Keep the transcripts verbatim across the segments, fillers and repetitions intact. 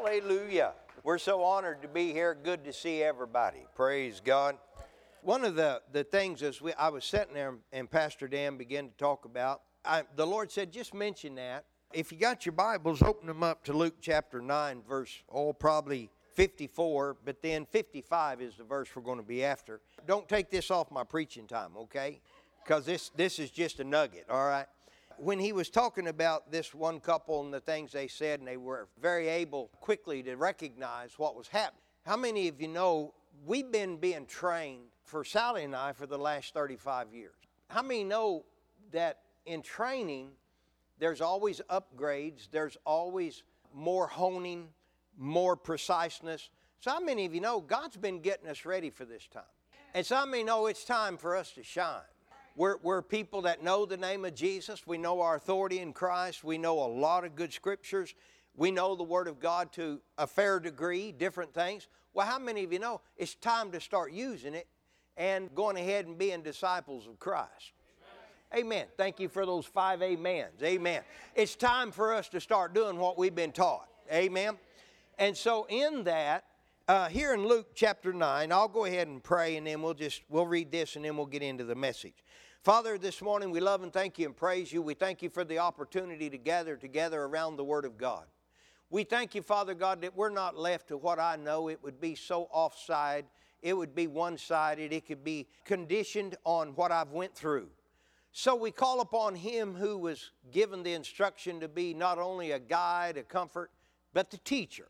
Hallelujah. We're so honored to be here. Good to see everybody. Praise God. One of the, the things as we, I was sitting there and Pastor Dan began to talk about, I, the Lord said, just mention that. If you got your Bibles, open them up to Luke chapter nine, verse, oh, probably fifty-four, but then fifty-five is the verse we're going to be after. Don't take this off my preaching time, okay? Because this, this is just a nugget, all right? When he was talking about this one couple and the things they said, and they were very able quickly to recognize what was happening. How many of you know we've been being trained for Sally and I for the last thirty-five years? How many know that in training, there's always upgrades, there's always more honing, more preciseness? So how many of you know God's been getting us ready for this time? And so how many know it's time for us to shine? We're, we're people that know the name of Jesus. We know our authority in Christ. We know a lot of good scriptures. We know the Word of God to a fair degree, different things. Well, how many of you know it's time to start using it and going ahead and being disciples of Christ? Amen. Amen. Thank you for those five amens. Amen. It's time for us to start doing what we've been taught. Amen. And so in that, uh, here in Luke chapter nine, I'll go ahead and pray, and then we'll just, we'll read this, and then we'll get into the message. Father, this morning we love and thank you and praise you. We thank you for the opportunity to gather together around the Word of God. We thank you, Father God, that we're not left to what I know. It would be so offside. It would be one-sided. It could be conditioned on what I've went through. So we call upon Him who was given the instruction to be not only a guide, a comfort, but the teacher.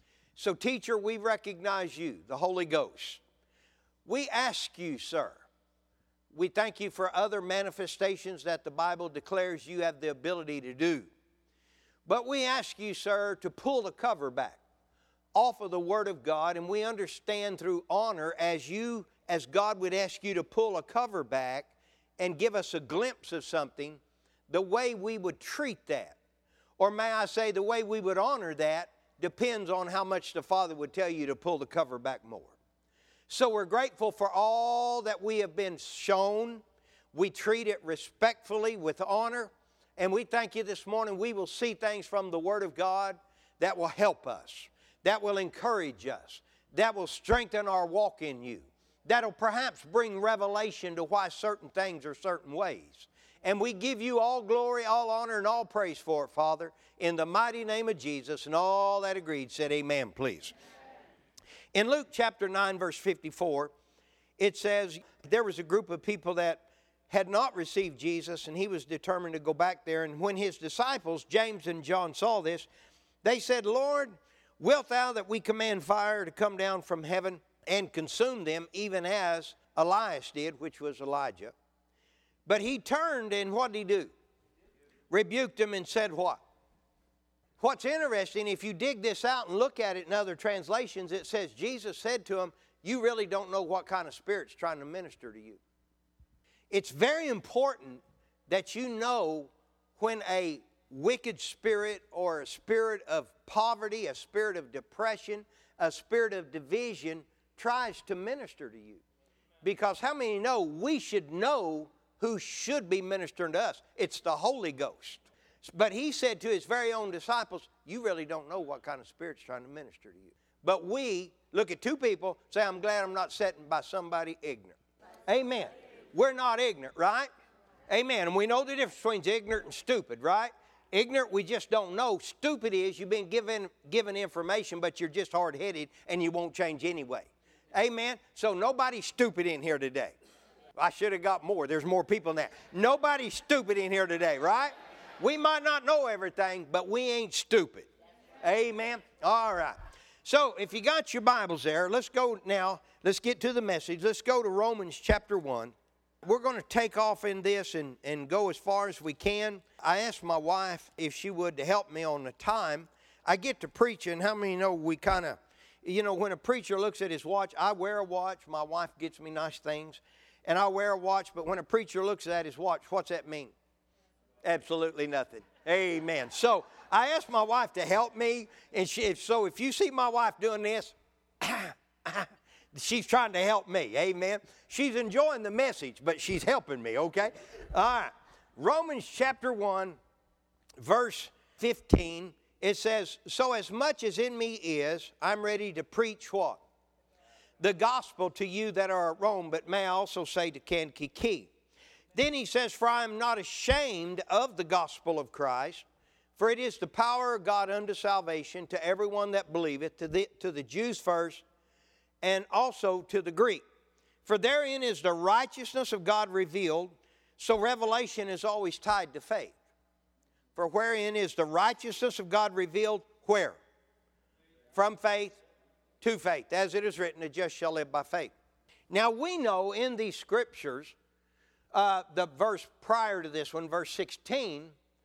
So teacher, we recognize you, the Holy Ghost. We ask you, sir, we thank you for other manifestations that the Bible declares you have the ability to do. But we ask you, sir, to pull the cover back off of the Word of God, and we understand through honor as you, as God would ask you to pull a cover back and give us a glimpse of something, the way we would treat that, or may I say the way we would honor that, depends on how much the Father would tell you to pull the cover back more. So we're grateful for all that we have been shown. We treat it respectfully with honor. And we thank you this morning we will see things from the Word of God that will help us, that will encourage us, that will strengthen our walk in you, that will perhaps bring revelation to why certain things are certain ways. And we give you all glory, all honor, and all praise for it, Father, in the mighty name of Jesus. And all that agreed said amen, please. In Luke chapter nine, verse fifty-four, it says there was a group of people that had not received Jesus, and he was determined to go back there. And when his disciples, James and John, saw this, they said, Lord, wilt thou that we command fire to come down from heaven and consume them, even as Elias did, which was Elijah? But he turned, and what did he do? Rebuked them and said what? What's interesting, if you dig this out and look at it in other translations, it says Jesus said to him, you really don't know what kind of spirit's trying to minister to you. It's very important that you know when a wicked spirit or a spirit of poverty, a spirit of depression, a spirit of division tries to minister to you. Because how many know we should know who should be ministering to us? It's the Holy Ghost. But he said to his very own disciples, you really don't know what kind of spirit's trying to minister to you. But we look at two people, say, I'm glad I'm not sitting by somebody ignorant. Amen. We're not ignorant, right? Amen. And we know the difference between ignorant and stupid, right? Ignorant, we just don't know. Stupid is you've been given, given information, but you're just hard-headed and you won't change anyway. Amen. So nobody's stupid in here today. I should have got more. There's more people than that. Nobody's stupid in here today, right? We might not know everything, but we ain't stupid. Amen. All right. So if you got your Bibles there, let's go now. Let's get to the message. Let's go to Romans chapter one. We're going to take off in this and, and go as far as we can. I asked my wife if she would to help me on the time. I get to preaching. How many know we kind of, you know, when a preacher looks at his watch, I wear a watch. My wife gets me nice things. And I wear a watch. But when a preacher looks at his watch, what's that mean? Absolutely nothing. Amen. So I asked my wife to help me. And she, so if you see my wife doing this, she's trying to help me. Amen. She's enjoying the message, but she's helping me, okay? All right. Romans chapter one, verse fifteen. It says, so as much as in me is, I'm ready to preach what? The gospel to you that are at Rome, but may I also say to Kankakee. Then he says, for I am not ashamed of the gospel of Christ, for it is the power of God unto salvation to everyone that believeth, to the, to the Jews first, and also to the Greek. For therein is the righteousness of God revealed, so revelation is always tied to faith. For wherein is the righteousness of God revealed? Where? From faith to faith. As it is written, the just shall live by faith. Now we know in these scriptures, uh, the verse prior to this one, verse sixteen,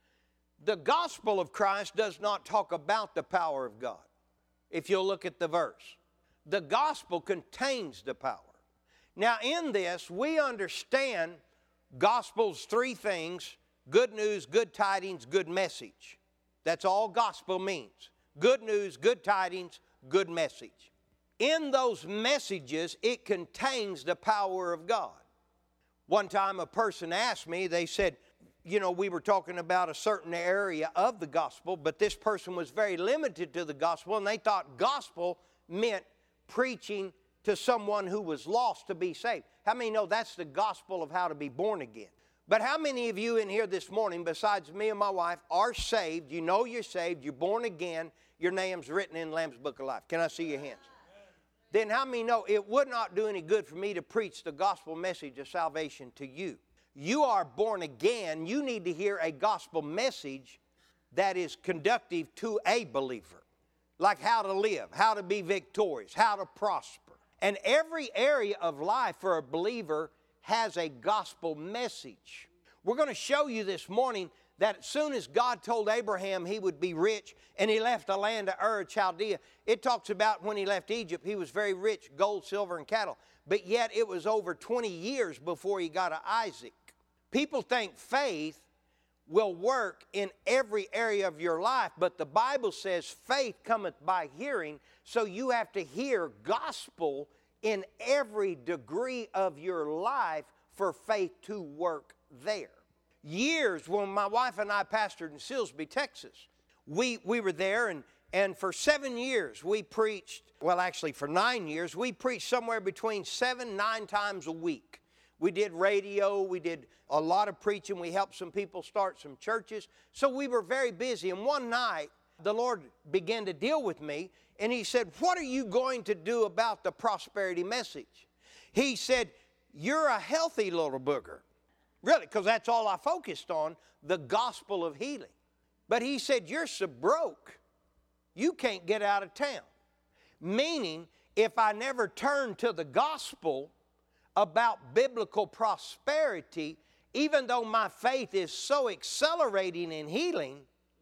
the gospel of Christ does not talk about the power of God. If you'll look at the verse, the gospel contains the power. Now in this, we understand gospel's three things: good news, good tidings, good message. That's all gospel means. Good news, good tidings, good message. In those messages, it contains the power of God. One time a person asked me, they said, you know, we were talking about a certain area of the gospel, but this person was very limited to the gospel, and they thought gospel meant preaching to someone who was lost to be saved. How many know that's the gospel of how to be born again? But how many of you in here this morning, besides me and my wife, are saved? You know you're saved, you're born again, your name's written in the Lamb's Book of Life. Can I see your hands? Then how many know it would not do any good for me to preach the gospel message of salvation to you? You are born again. You need to hear a gospel message that is conductive to a believer. Like how to live, how to be victorious, how to prosper. And every area of life for a believer has a gospel message. We're going to show you this morning that as soon as God told Abraham he would be rich and he left the land of Ur of Chaldea, it talks about when he left Egypt, he was very rich, gold, silver, and cattle. But yet it was over twenty years before he got to Isaac. People think faith will work in every area of your life, but the Bible says faith cometh by hearing, so you have to hear gospel in every degree of your life for faith to work there. Years when my wife and I pastored in Silsbee, Texas, we, we were there, and, and for seven years we preached, well actually for nine years, we preached somewhere between seven, nine times a week. We did radio, we did a lot of preaching, we helped some people start some churches, so we were very busy. And one night, the Lord began to deal with me, and he said, what are you going to do about the prosperity message? He said, you're a healthy little booger. Really, because that's all I focused on, the gospel of healing. But he said, you're so broke, you can't get out of town. Meaning, if I never turn to the gospel about biblical prosperity, even though my faith is so accelerating in healing,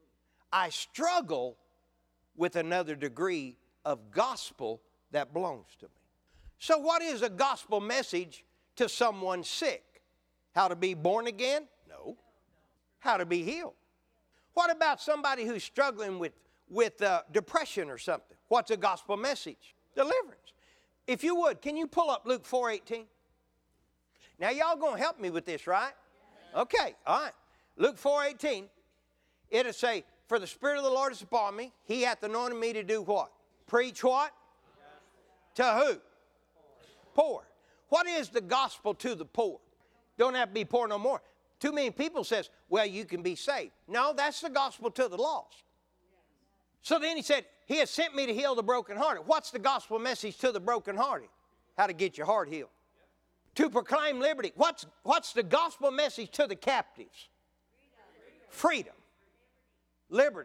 I struggle with another degree of gospel that belongs to me. So what is a gospel message to someone sick? How to be born again? No. How to be healed? What about somebody who's struggling with, with uh, depression or something? What's a gospel message? Deliverance. If you would, can you pull up Luke four eighteen? Now y'all going to help me with this, right? Okay, all right. Luke four eighteen. It'll say, for the Spirit of the Lord is upon me. He hath anointed me to do what? Preach what? To who? Poor. What is the gospel to the poor? Don't have to be poor no more. Too many people says, well, you can be saved. No, that's the gospel to the lost. So then he said, he has sent me to heal the brokenhearted. What's the gospel message to the brokenhearted? How to get your heart healed. To proclaim liberty. What's, what's the gospel message to the captives? Freedom. Liberty.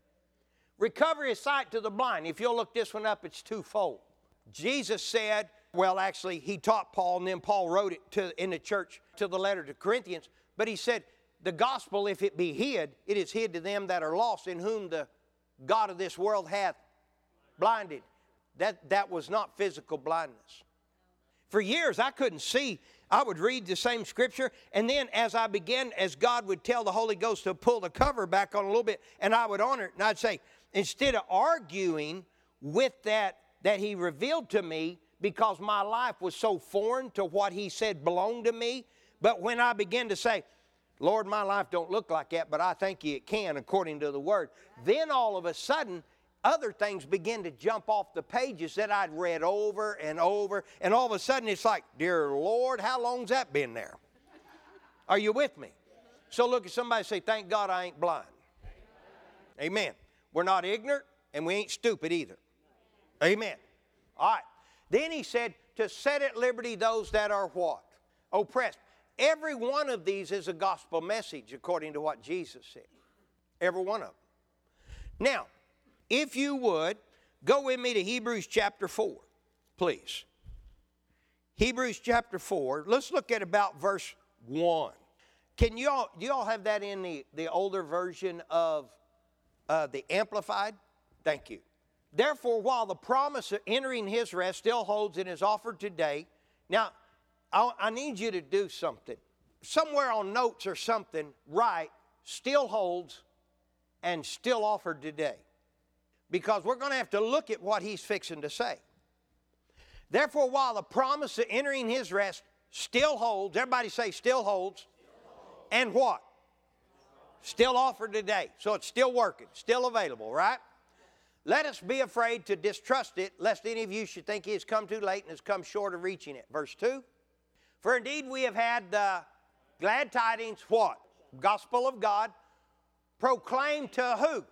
Recovery of sight to the blind. If you'll look this one up, it's twofold. Jesus said, well, actually, he taught Paul, and then Paul wrote it to, in the church to the letter to Corinthians. But he said, the gospel, if it be hid, it is hid to them that are lost, in whom the God of this world hath blinded. That, that was not physical blindness. For years, I couldn't see. I would read the same scripture, and then as I began, as God would tell the Holy Ghost to pull the cover back on a little bit, and I would honor it, and I'd say, instead of arguing with that that he revealed to me, because my life was so foreign to what he said belonged to me, but when I began to say, Lord, my life don't look like that, but I thank you it can according to the Word. Then all of a sudden, other things begin to jump off the pages that I'd read over and over. And all of a sudden it's like, dear Lord, how long's that been there? Are you with me? So look at somebody and say, thank God I ain't blind. Amen. We're not ignorant and we ain't stupid either. Amen. All right. Then he said to set at liberty those that are what? Oppressed. Every one of these is a gospel message according to what Jesus said. Every one of them. Now, if you would, go with me to Hebrews chapter four, please. Hebrews chapter four. Let's look at about verse one. Can you all, do you all have that in the, the older version of uh, the Amplified? Thank you. Therefore, while the promise of entering his rest still holds and is offered today. Now, I, I need you to do something. Somewhere on notes or something, write, still holds and still offered today. Because we're going to have to look at what he's fixing to say. Therefore, while the promise of entering his rest still holds, everybody say still holds, still holds. And what? Still offered today. So it's still working, still available, right? Let us be afraid to distrust it, lest any of you should think he has come too late and has come short of reaching it. Verse two. For indeed we have had the glad tidings, what? Gospel of God, proclaimed to who?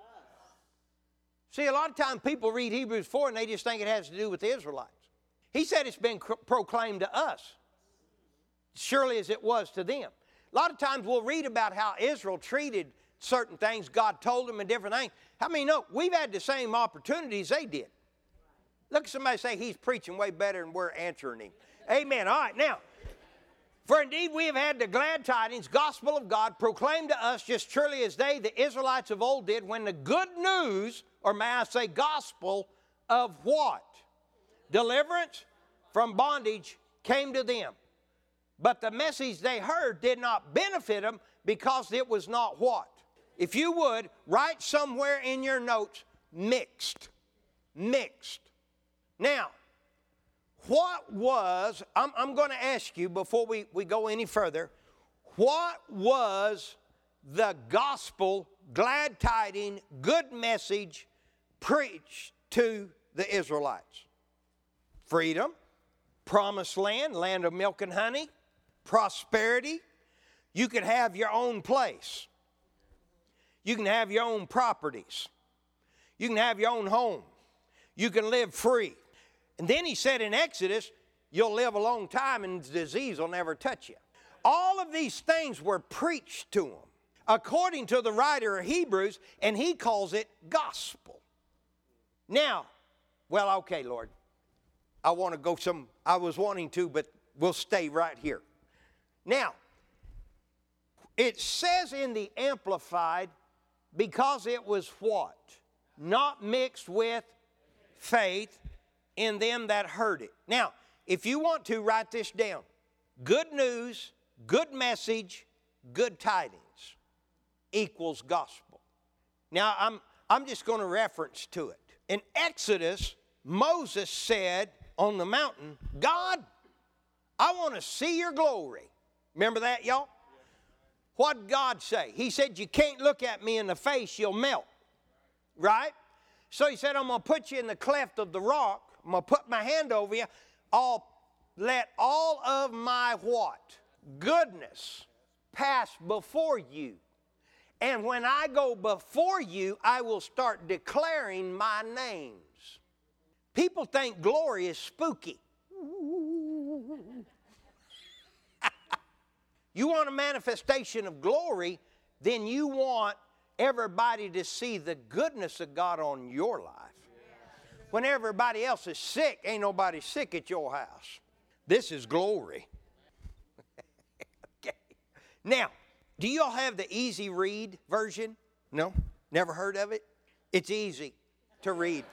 See, a lot of times people read Hebrews four and they just think it has to do with the Israelites. He said it's been cr- proclaimed to us, surely as it was to them. A lot of times we'll read about how Israel treated certain things, God told them and different things. How many know we've had the same opportunities they did? Look at somebody say he's preaching way better than we're answering him. Amen. All right, now, for indeed we have had the glad tidings, gospel of God, proclaimed to us just surely as they, the Israelites of old, did when the good news, or may I say gospel, of what? Deliverance from bondage came to them. But the message they heard did not benefit them because it was not what? If you would, write somewhere in your notes, mixed. Mixed. Now, what was, I'm, I'm going to ask you before we, we go any further, what was the gospel, glad tidings, good message preached to the Israelites? Freedom, promised land, land of milk and honey, prosperity. You could have your own place. You can have your own properties. You can have your own home. You can live free. And then he said in Exodus, you'll live a long time and disease will never touch you. All of these things were preached to them, according to the writer of Hebrews, and he calls it gospel. Now, well, okay, Lord, I want to go some, I was wanting to, but we'll stay right here. Now, it says in the Amplified, because it was what? Not mixed with faith in them that heard it. Now, if you want to, write this down. Good news, good message, good tidings equals gospel. Now, I'm, I'm just going to reference to it. In Exodus, Moses said on the mountain, God, I want to see your glory. Remember that, y'all? What did God say? He said, you can't look at me in the face, you'll melt. Right? So he said, I'm going to put you in the cleft of the rock. I'm going to put my hand over you. I'll let all of my what? Goodness pass before you. And when I go before you, I will start declaring my names. People think glory is spooky. You want a manifestation of glory, then you want everybody to see the goodness of God on your life. When everybody else is sick, ain't nobody sick at your house. This is glory. Okay. Now, do you all have the easy read version? No? Never heard of it? It's easy to read.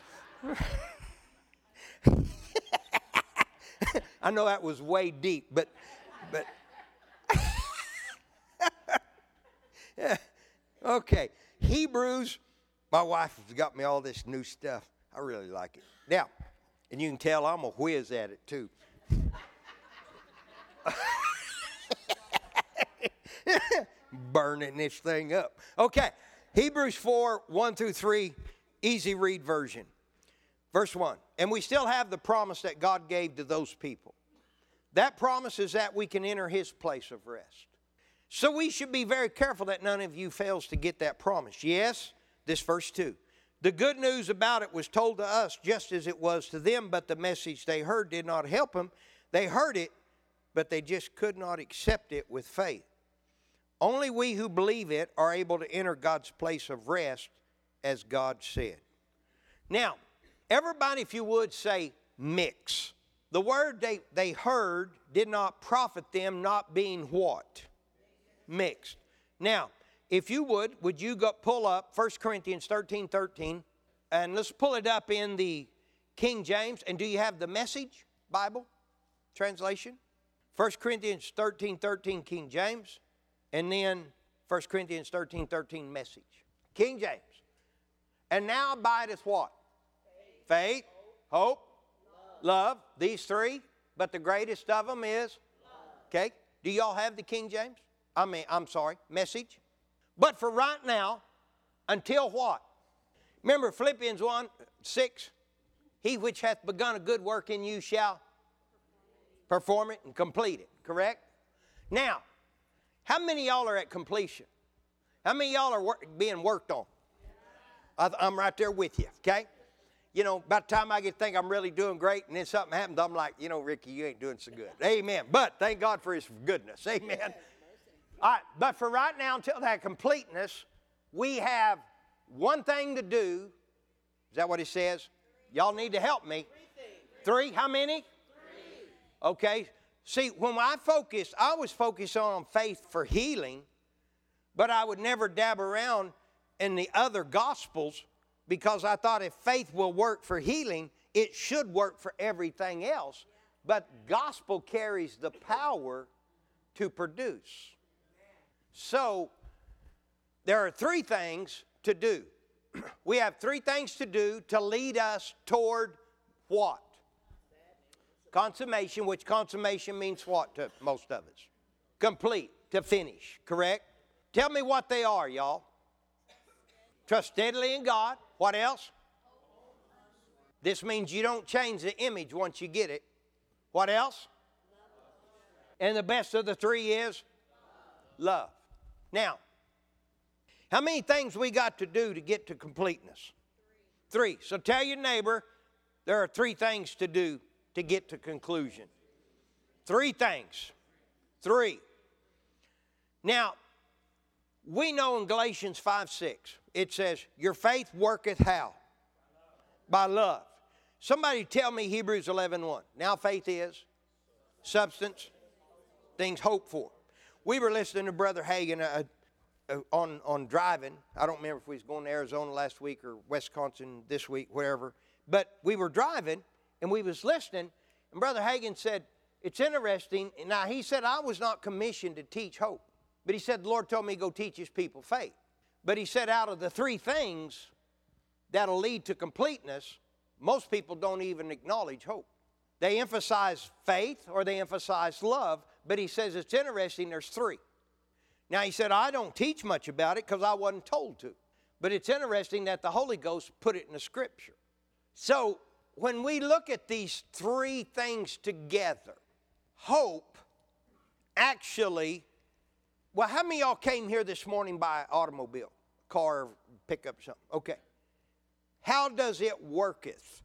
I know that was way deep, but but yeah. Okay. Hebrews, my wife has got me all this new stuff. I really like it. Now, and you can tell I'm a whiz at it too. Burning this thing up. Okay, Hebrews four, one through three, easy read version. Verse one, and we still have the promise that God gave to those people. That promise is that we can enter his place of rest. So we should be very careful that none of you fails to get that promise. Yes, this verse two. The good news about it was told to us just as it was to them, but the message they heard did not help them. They heard it, but they just could not accept it with faith. Only we who believe it are able to enter God's place of rest, as God said. Now, everybody, if you would, say mix. The word they, they heard did not profit them, not being what? Mixed. Now, if you would, would you go pull up First Corinthians thirteen thirteen, and let's pull it up in the King James. And do you have the Message Bible translation? First Corinthians thirteen thirteen King James, and then First Corinthians thirteen thirteen Message. King James. And now abideth what? Faith, Faith hope, love. love. These three, but the greatest of them is love. Okay. Do y'all have the King James? I mean, I'm sorry, Message. But for right now, until what? Remember Philippians one six? He which hath begun a good work in you shall perform it and complete it. Correct? Now, how many of y'all are at completion? How many of y'all are work, being worked on? I, I'm right there with you, okay? You know, by the time I get to think I'm really doing great and then something happens, I'm like, you know, Ricky, you ain't doing so good. Amen. But thank God for his goodness. Amen. All right, but for right now, until that completeness, we have one thing to do. Is that what it says? Y'all need to help me. Three? How many? Three. Okay. See, when I focused, I was focused on faith for healing, but I would never dab around in the other gospels because I thought if faith will work for healing, it should work for everything else. But gospel carries the power to produce. So, there are three things to do. We have three things to do to lead us toward what? Consummation, which consummation means what to most of us? Complete, to finish, correct? Tell me what they are, y'all. Trust steadily in God. What else? This means you don't change the image once you get it. What else? And the best of the three is love. Now, how many things we got to do to get to completeness? Three. So tell your neighbor there are three things to do to get to conclusion. Three things. Three. Now, we know in Galatians five six, it says, your faith worketh how? By love. Somebody tell me Hebrews eleven one. Now faith is substance, things hoped for. We were listening to Brother Hagin uh, uh, on, on driving. I don't remember if we was going to Arizona last week or Wisconsin this week, wherever. But we were driving, and we was listening, and Brother Hagin said, it's interesting. Now, he said, I was not commissioned to teach hope. But he said, the Lord told me to go teach his people faith. But he said, out of the three things that'll lead to completeness, most people don't even acknowledge hope. They emphasize faith or they emphasize love, but he says it's interesting, there's three. Now, he said, I don't teach much about it because I wasn't told to. But it's interesting that the Holy Ghost put it in the Scripture. So, when we look at these three things together, hope actually, well, how many of y'all came here this morning by automobile, car, pickup, something? Okay. How does it worketh?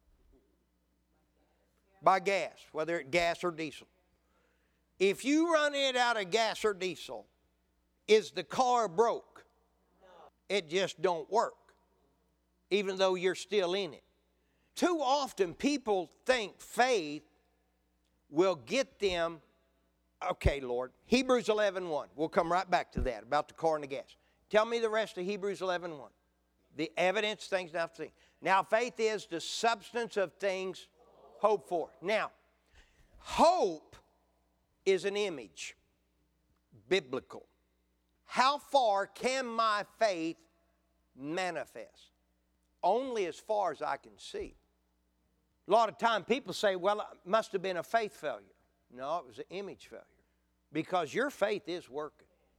By gas, whether it's gas or diesel. If you run it out of gas or diesel, is the car broke? No. It just don't work, even though you're still in it. Too often people think faith will get them, okay, Lord, Hebrews eleven one. We'll come right back to that, about the car and the gas. Tell me the rest of Hebrews eleven one. The evidence, things not seen. Now, faith is the substance of things hoped for. Now, hope is an image, biblical. How far can my faith manifest? Only as far as I can see. A lot of time people say, well, it must have been a faith failure. No, it was an image failure. Because your faith is working.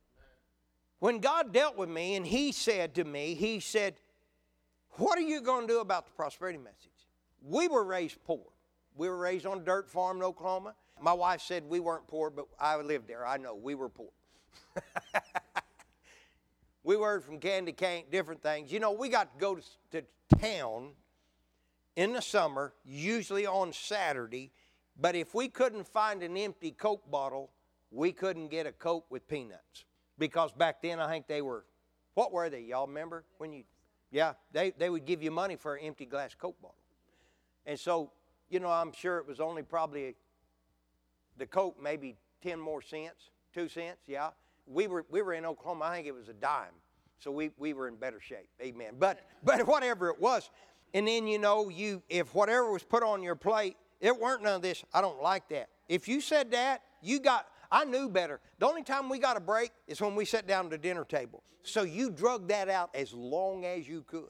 When God dealt with me and he said to me, he said, what are you going to do about the prosperity message? We were raised poor. We were raised on a dirt farm in Oklahoma. My wife said we weren't poor, but I lived there. I know we were poor. We were from can to can, different things. You know, we got to go to, to town in the summer, usually on Saturday, but if we couldn't find an empty Coke bottle, we couldn't get a Coke with peanuts. Because back then, I think they were, what were they? Y'all remember when you, yeah, they, they would give you money for an empty glass Coke bottle. And so, you know, I'm sure it was only probably the Coke, maybe ten more cents, two cents, yeah. We were we were in Oklahoma, I think it was a dime. So we, we were in better shape, amen. But but whatever it was, and then, you know, you if whatever was put on your plate, it weren't none of this, I don't like that. If you said that, you got, I knew better. The only time we got a break is when we sat down at the dinner table. So you drug that out as long as you could.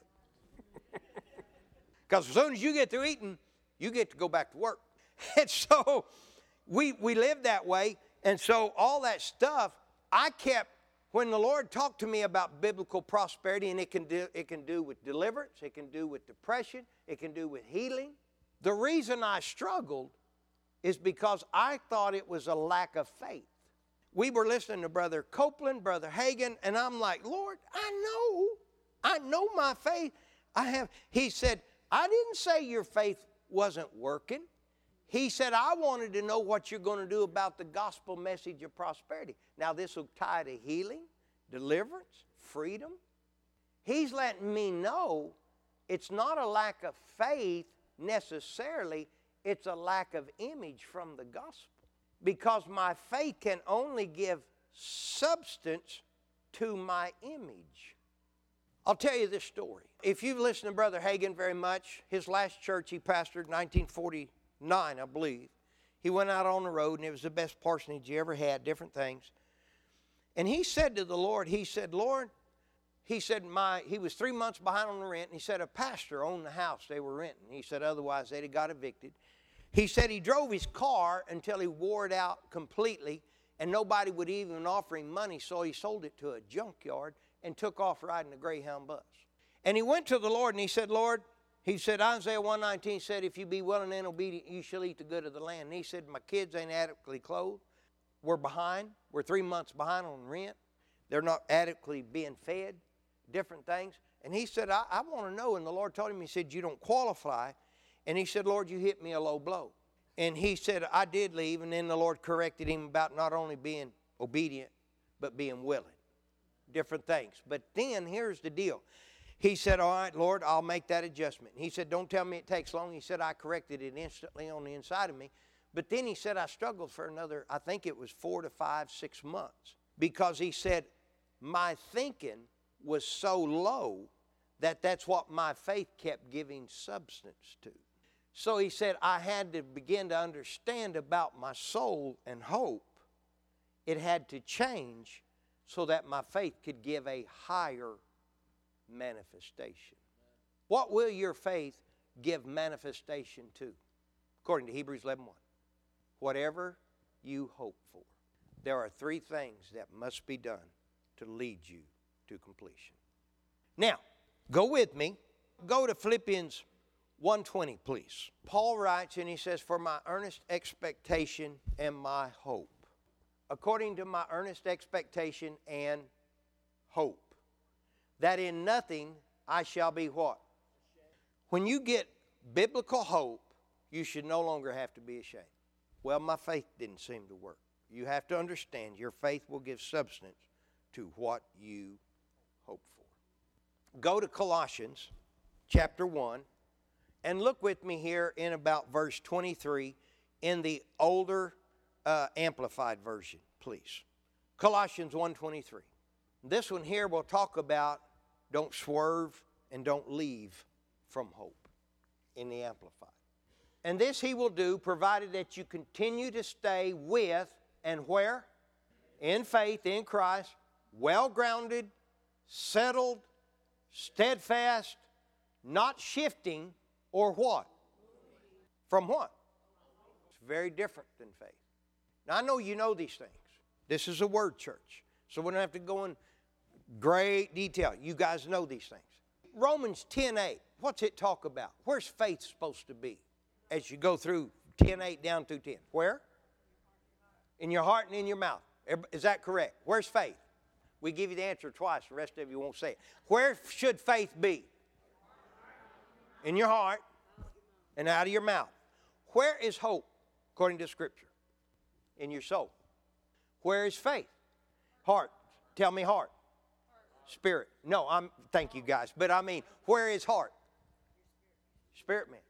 Because as soon as you get through eating, you get to go back to work. And so we we lived that way. And so all that stuff, I kept, when the Lord talked to me about biblical prosperity, and it can do, it can do with deliverance, it can do with depression, it can do with healing. The reason I struggled is because I thought it was a lack of faith. We were listening to Brother Copeland, Brother Hagin, and I'm like, Lord, I know, I know my faith. I have. He said, I didn't say your faith wasn't working. He said, I wanted to know what you're going to do about the gospel message of prosperity. Now, this will tie to healing, deliverance, freedom. He's letting me know it's not a lack of faith necessarily, it's a lack of image from the gospel. Because my faith can only give substance to my image. I'll tell you this story. If you've listened to Brother Hagin very much, his last church he pastored in nineteen forty-nine, I believe. He went out on the road, and it was the best parsonage he ever had, different things. And he said to the Lord, he said, Lord, he said, my, he was three months behind on the rent, and he said a pastor owned the house they were renting. He said otherwise they'd have got evicted. He said he drove his car until he wore it out completely, and nobody would even offer him money, so he sold it to a junkyard and took off riding a Greyhound bus. And he went to the Lord, and he said, Lord, he said, Isaiah one nineteen said, if you be willing and obedient, you shall eat the good of the land. And he said, my kids ain't adequately clothed. We're behind. We're three months behind on rent. They're not adequately being fed, different things. And he said, I, I want to know. And the Lord told him, he said, you don't qualify. And he said, Lord, you hit me a low blow. And he said, I did leave. And then the Lord corrected him about not only being obedient, but being willing. Different things. But then here's the deal. He said, all right, Lord, I'll make that adjustment. He said, don't tell me it takes long. He said, I corrected it instantly on the inside of me. But then he said, I struggled for another, I think it was four to five, six months. Because he said, my thinking was so low that that's what my faith kept giving substance to. So he said, I had to begin to understand about my soul and hope. It had to change so that my faith could give a higher manifestation. What will your faith give manifestation to? According to Hebrews eleven one. Whatever you hope for. There are three things that must be done to lead you to completion. Now, go with me. Go to Philippians one twenty, please. Paul writes, and he says, for my earnest expectation and my hope. According to my earnest expectation and hope. That in nothing I shall be what? When you get biblical hope, you should no longer have to be ashamed. Well, my faith didn't seem to work. You have to understand your faith will give substance to what you hope for. Go to Colossians chapter one and look with me here in about verse twenty-three in the older uh, Amplified version, please. Colossians one twenty-three. This one here will talk about don't swerve and don't leave from hope in the Amplified. And this he will do provided that you continue to stay with and where? In faith, in Christ, well-grounded, settled, steadfast, not shifting, or what? From what? It's very different than faith. Now, I know you know these things. This is a word church. So we don't have to go in Great detail. You guys know these things. Romans ten eight, what's it talk about? Where's faith supposed to be as you go through ten eight down through ten? Where? In your heart and in your mouth. Is that correct? Where's faith? We give you the answer twice. The rest of you won't say it. Where should faith be? In your heart and out of your mouth. Where is hope, according to Scripture? In your soul. Where is faith? Heart. Tell me heart. Spirit. No, I'm. Thank you guys. But I mean, where is heart? Spirit man.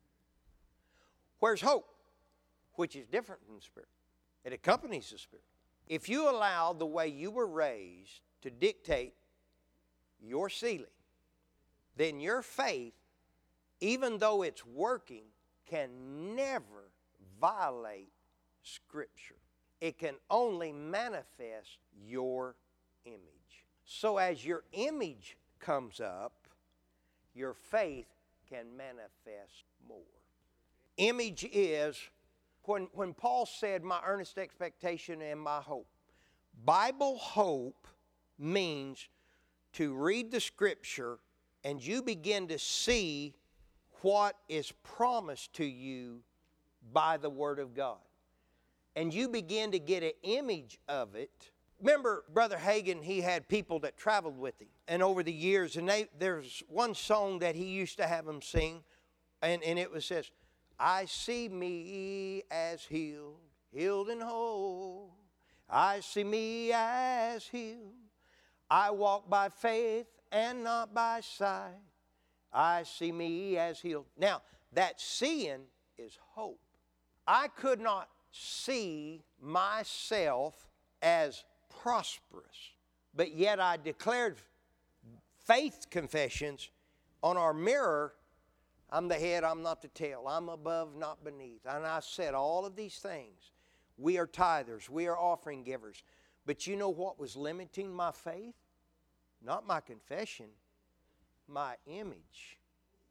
Where's hope? Which is different from the Spirit. It accompanies the Spirit. If you allow the way you were raised to dictate your ceiling, then your faith, even though it's working, can never violate Scripture. It can only manifest your image. So as your image comes up, your faith can manifest more. Image is, when, when Paul said, my earnest expectation and my hope. Bible hope means to read the Scripture and you begin to see what is promised to you by the Word of God. And you begin to get an image of it. Remember, Brother Hagin, he had people that traveled with him. And over the years, and they, there's one song that he used to have them sing, and, and it was this, I see me as healed, healed and whole. I see me as healed. I walk by faith and not by sight. I see me as healed. Now, that seeing is hope. I could not see myself as prosperous, but yet I declared faith confessions on our mirror. I'm the head, I'm not the tail. I'm above, not beneath. And I said all of these things. We are tithers. We are offering givers. But you know what was limiting my faith? Not my confession, my image.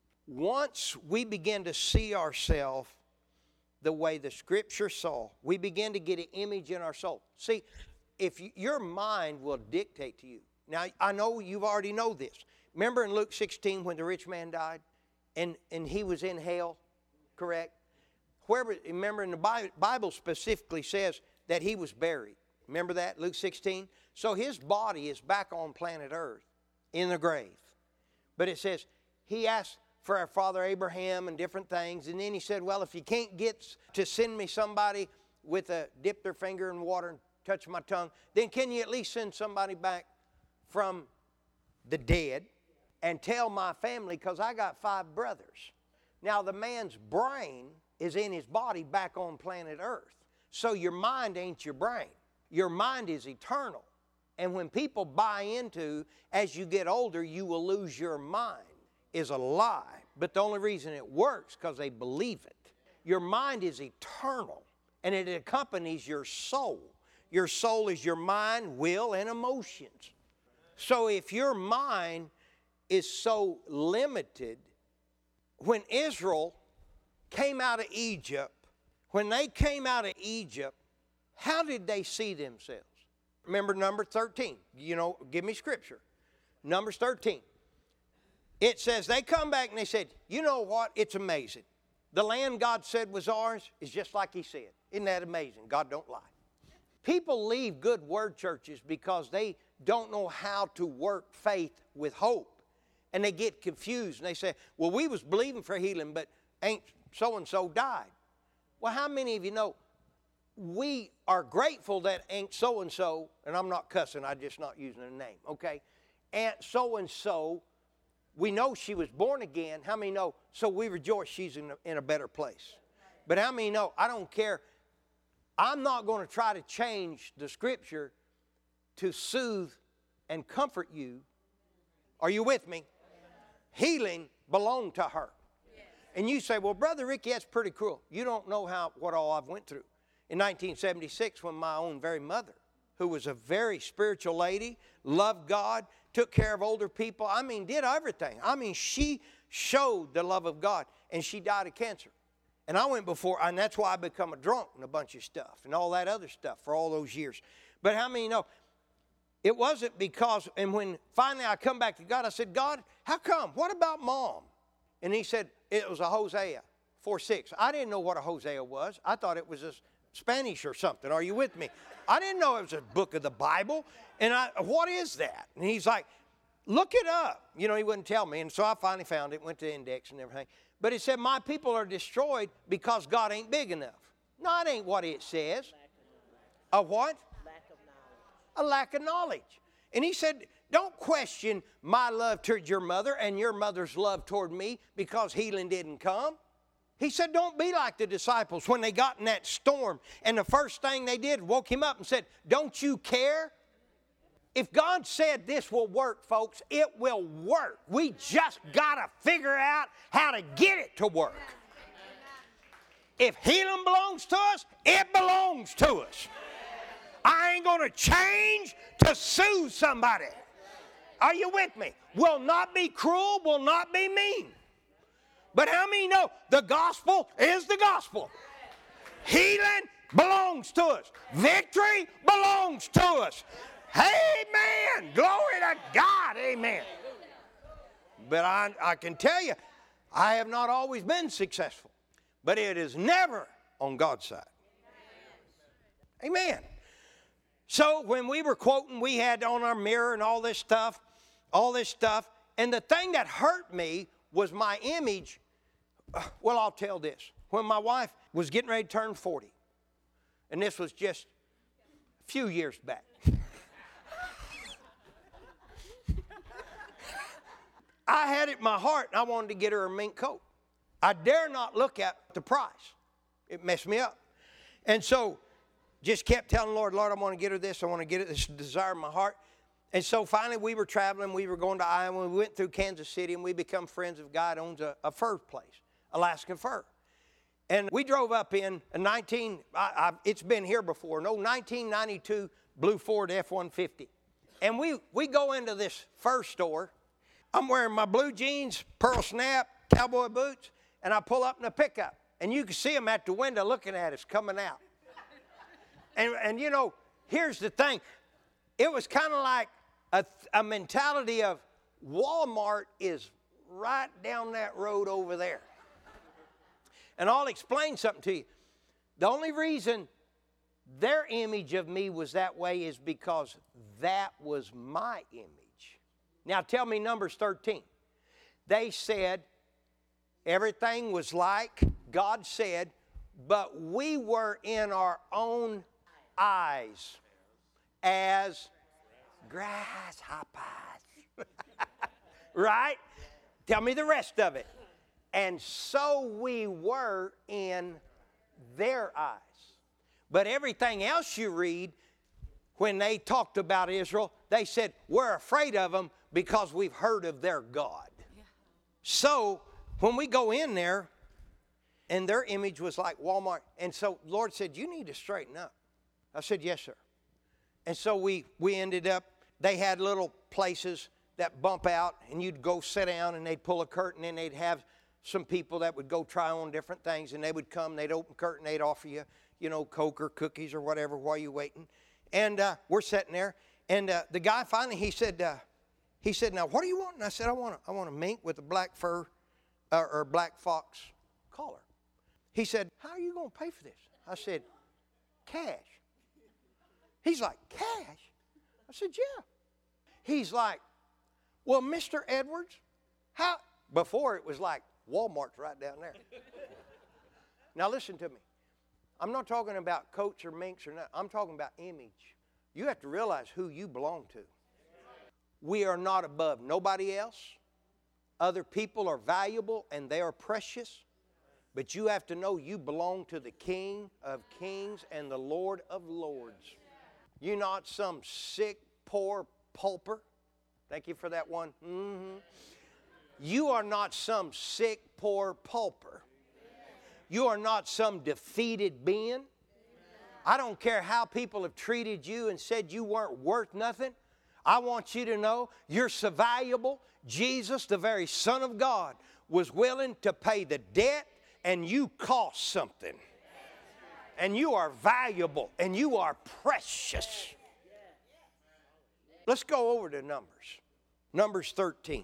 Once we begin to see ourselves the way the Scripture saw, we begin to get an image in our soul. See, if you, your mind will dictate to you. Now, I know you already know this. Remember in Luke sixteen when the rich man died? And, and he was in hell, correct? Wherever, remember in the Bible specifically says that he was buried. Remember that, Luke sixteen? So his body is back on planet Earth in the grave. But it says he asked for our father Abraham and different things. And then he said, well, if you can't get to send me somebody with a dip their finger in water and touch my tongue, then can you at least send somebody back from the dead and tell my family, because I got five brothers. Now the man's brain is in his body back on planet Earth. So your mind ain't your brain. Your mind is eternal. And when people buy into, as you get older, you will lose your mind, is a lie. But the only reason it works is because they believe it. Your mind is eternal, and it accompanies your soul. Your soul is your mind, will, and emotions. So if your mind is so limited, when Israel came out of Egypt, when they came out of Egypt, how did they see themselves? Remember number thirteen. You know, give me scripture. Numbers thirteen. It says they come back and they said, you know what? It's amazing. The land God said was ours is just like He said. Isn't that amazing? God don't lie. People leave good word churches because they don't know how to work faith with hope. And they get confused and they say, well, we was believing for healing, but ain't so-and-so died. Well, how many of you know we are grateful that ain't so-and-so, and I'm not cussing, I'm just not using a name, okay? Aunt so-and-so, we know she was born again. How many know? So we rejoice she's in a, in a better place. But how many know? I don't care. I'm not going to try to change the Scripture to soothe and comfort you. Are you with me? Healing belonged to her. And you say, well, Brother Ricky, that's pretty cruel. You don't know how what all I've went through. In nineteen seventy-six, when my own very mother, who was a very spiritual lady, loved God, took care of older people, I mean, did everything. I mean, she showed the love of God, and she died of cancer. And I went before, and that's why I become a drunk and a bunch of stuff and all that other stuff for all those years. But how many know, it wasn't because, and when finally I come back to God, I said, God, how come? What about Mom? And he said, it was a Hosea four six. I didn't know what a Hosea was. I thought it was a Spanish or something. Are you with me? I didn't know it was a book of the Bible. And I, what is that? And he's like, look it up. You know, he wouldn't tell me. And so I finally found it, went to the index and everything. But it said, my people are destroyed because God ain't big enough. No, it ain't what it says. A what? Lack of knowledge. A lack of knowledge. And he said, don't question my love toward your mother and your mother's love toward me because healing didn't come. He said, don't be like the disciples when they got in that storm. And the first thing they did, woke him up and said, don't you care? If God said this will work, folks, it will work. We just got to figure out how to get it to work. If healing belongs to us, it belongs to us. I ain't going to change to soothe somebody. Are you with me? Will not be cruel, will not be mean. But how many know the gospel is the gospel? Healing belongs to us. Victory belongs to us. Amen. Glory to God. Amen. But I, I can tell you, I have not always been successful. But it is never on God's side. Amen. So when we were quoting, we had on our mirror and all this stuff, all this stuff. And the thing that hurt me was my image. Well, I'll tell this. When my wife was getting ready to turn forty, and this was just a few years back. I had it in my heart, and I wanted to get her a mink coat. I dare not look at the price. It messed me up. And so just kept telling the Lord, Lord, I want to get her this. I want to get it. This desire in my heart. And so finally we were traveling. We were going to Iowa. We went through Kansas City, and we become friends of a guy that owns a, a fur place, Alaskan Fur. And we drove up in a nineteen, I, I, it's been here before, no, nineteen ninety-two blue Ford F one fifty. And we, we go into this fur store. I'm wearing my blue jeans, pearl snap, cowboy boots, and I pull up in a pickup. And you can see them at the window looking at us coming out. And, and you know, here's the thing. It was kind of like a, a mentality of Walmart is right down that road over there. And I'll explain something to you. The only reason their image of me was that way is because that was my image. Now tell me Numbers thirteen. They said everything was like God said, but we were in our own eyes as grasshoppers. Right? Tell me the rest of it. And so we were in their eyes. But everything else you read, when they talked about Israel, they said, we're afraid of them because we've heard of their God. Yeah. So when we go in there, and their image was like Walmart, and so the Lord said, you need to straighten up. I said, yes, sir. And so we, we ended up, they had little places that bump out, and you'd go sit down, and they'd pull a curtain, and they'd have some people that would go try on different things, and they would come, they'd open the curtain, they'd offer you, you know, Coke or cookies or whatever while you're waiting. And uh, we're sitting there, and uh, the guy finally, he said, uh, he said, now, what do you want? And I said, I want a, I want a mink with a black fur uh, or black fox collar. He said, how are you going to pay for this? I said, cash. He's like, cash? I said, yeah. He's like, well, Mister Edwards, how? Before it was like, Walmart's right down there. Now listen to me. I'm not talking about coats or minks or nothing. I'm talking about image. You have to realize who you belong to. We are not above nobody else. Other people are valuable and they are precious. But you have to know you belong to the King of Kings and the Lord of Lords. You're not some sick, poor pauper. Thank you for that one. Mm-hmm. You are not some sick, poor pauper. You are not some defeated being. I don't care how people have treated you and said you weren't worth nothing. I want you to know you're so valuable. Jesus, the very Son of God, was willing to pay the debt, and you cost something. And you are valuable, and you are precious. Let's go over to Numbers. Numbers thirteen.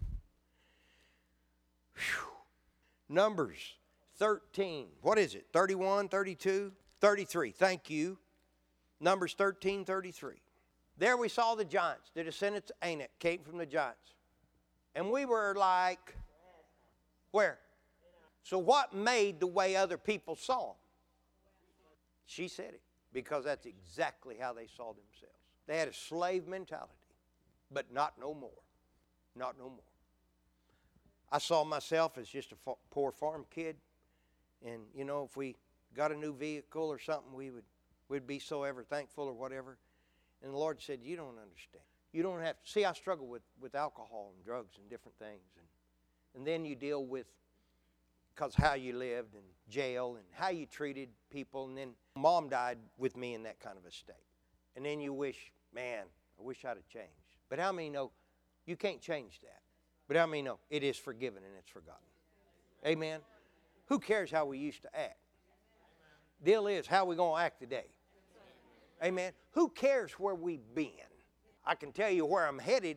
Whew. Numbers thirteen. What is it? thirty-one, thirty-two, thirty-three. Thank you. Numbers thirteen, thirty-three. There we saw the giants. The descendants of Anak came from the giants. And we were like, where? So what made the way other people saw them? She said it. Because that's exactly how they saw themselves. They had a slave mentality. But not no more. Not no more. I saw myself as just a fa- poor farm kid. And, you know, if we got a new vehicle or something, we would we'd be so ever thankful or whatever. And the Lord said, you don't understand. You don't have to. See, I struggle with, with alcohol and drugs and different things. And, and then you deal with, because how you lived and jail and how you treated people. And then Mom died with me in that kind of a state. And then you wish, man, I wish I'd have changed. But how many know you can't change that? But how many know it is forgiven and it's forgotten? Amen. Who cares how we used to act? Deal is, how we going to act today? Amen. Who cares where we've been? I can tell you where I'm headed.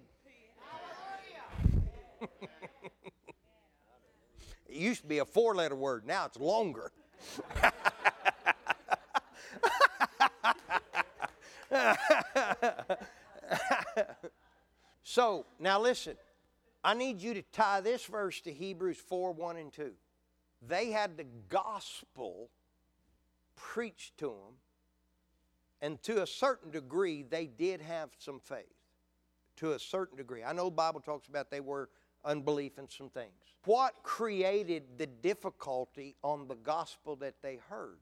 It used to be a four-letter word. Now it's longer. So, now listen. I need you to tie this verse to Hebrews four, one and two. They had the gospel preached to them, and to a certain degree, they did have some faith. To a certain degree. I know the Bible talks about they were unbelief in some things. What created the difficulty on the gospel that they heard?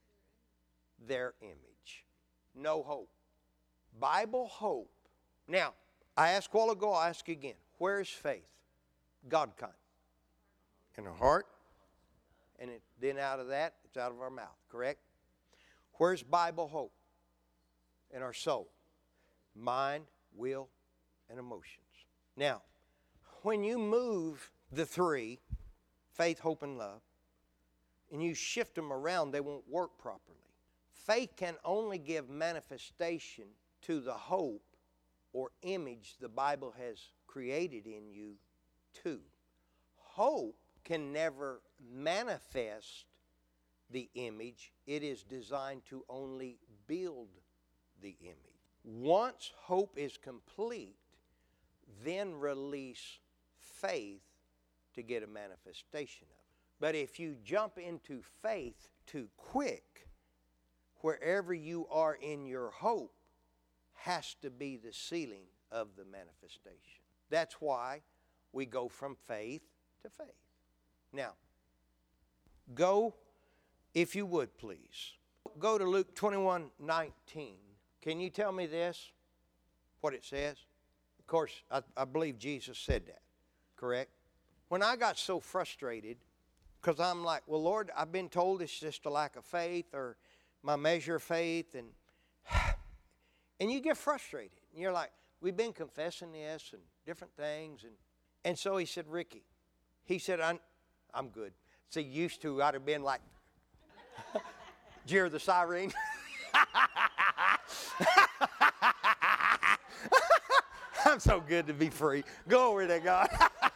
Their image. No hope. Bible hope. Now, I asked a while ago, I'll ask you again. Where is faith? God kind. In our heart. And it, then out of that, it's out of our mouth. Correct? Where's Bible hope? In our soul. Mind, will, and emotions. Now, when you move the three, faith, hope, and love, and you shift them around, they won't work properly. Faith can only give manifestation to the hope or image the Bible has created in you too. Hope can never manifest the image. It is designed to only build the image. Once hope is complete, then release faith to get a manifestation of it. But if you jump into faith too quick, wherever you are in your hope has to be the ceiling of the manifestation. That's why we go from faith to faith. Now, go, if you would please, go to Luke twenty-one nineteen. Can you tell me this, what it says? Of course, I, I believe Jesus said that, correct? When I got so frustrated, because I'm like, well, Lord, I've been told it's just a lack of faith or my measure of faith, and and you get frustrated. And you're like, we've been confessing this and different things. And, and so he said, Ricky, he said, I'm, I'm good. See, used to, I'd have been like, jeer the siren. I'm so good to be free. Glory to God.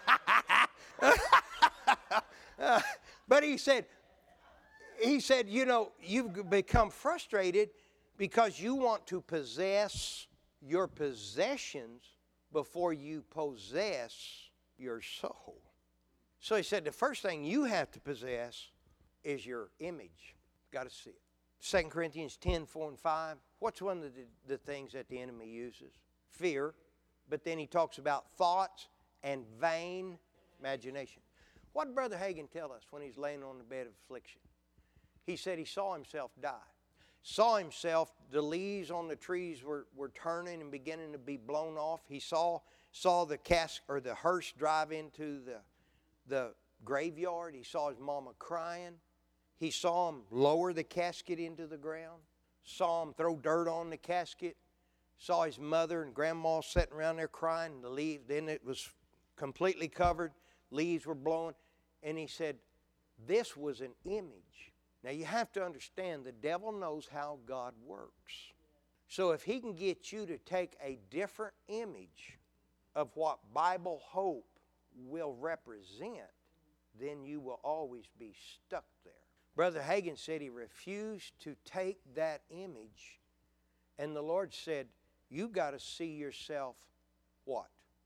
uh, but he said, he said, you know, you've become frustrated because you want to possess your possessions before you possess your soul. So he said, the first thing you have to possess is your image. Got to see it. Second Corinthians ten, four and five. What's one of the, the things that the enemy uses? Fear. But then he talks about thoughts and vain imagination. What did Brother Hagin tell us when he's laying on the bed of affliction? He said he saw himself die. Saw himself, the leaves on the trees were, were turning and beginning to be blown off. He saw saw the cask or the hearse drive into the, the graveyard. He saw his mama crying. He saw him lower the casket into the ground. Saw him throw dirt on the casket. Saw his mother and grandma sitting around there crying. The leaves, then it was completely covered. Leaves were blowing. And he said, this was an image. Now you have to understand the devil knows how God works. So if he can get you to take a different image of what Bible hope will represent, then you will always be stuck there. Brother Hagin said he refused to take that image, and the Lord said, you got to see yourself what?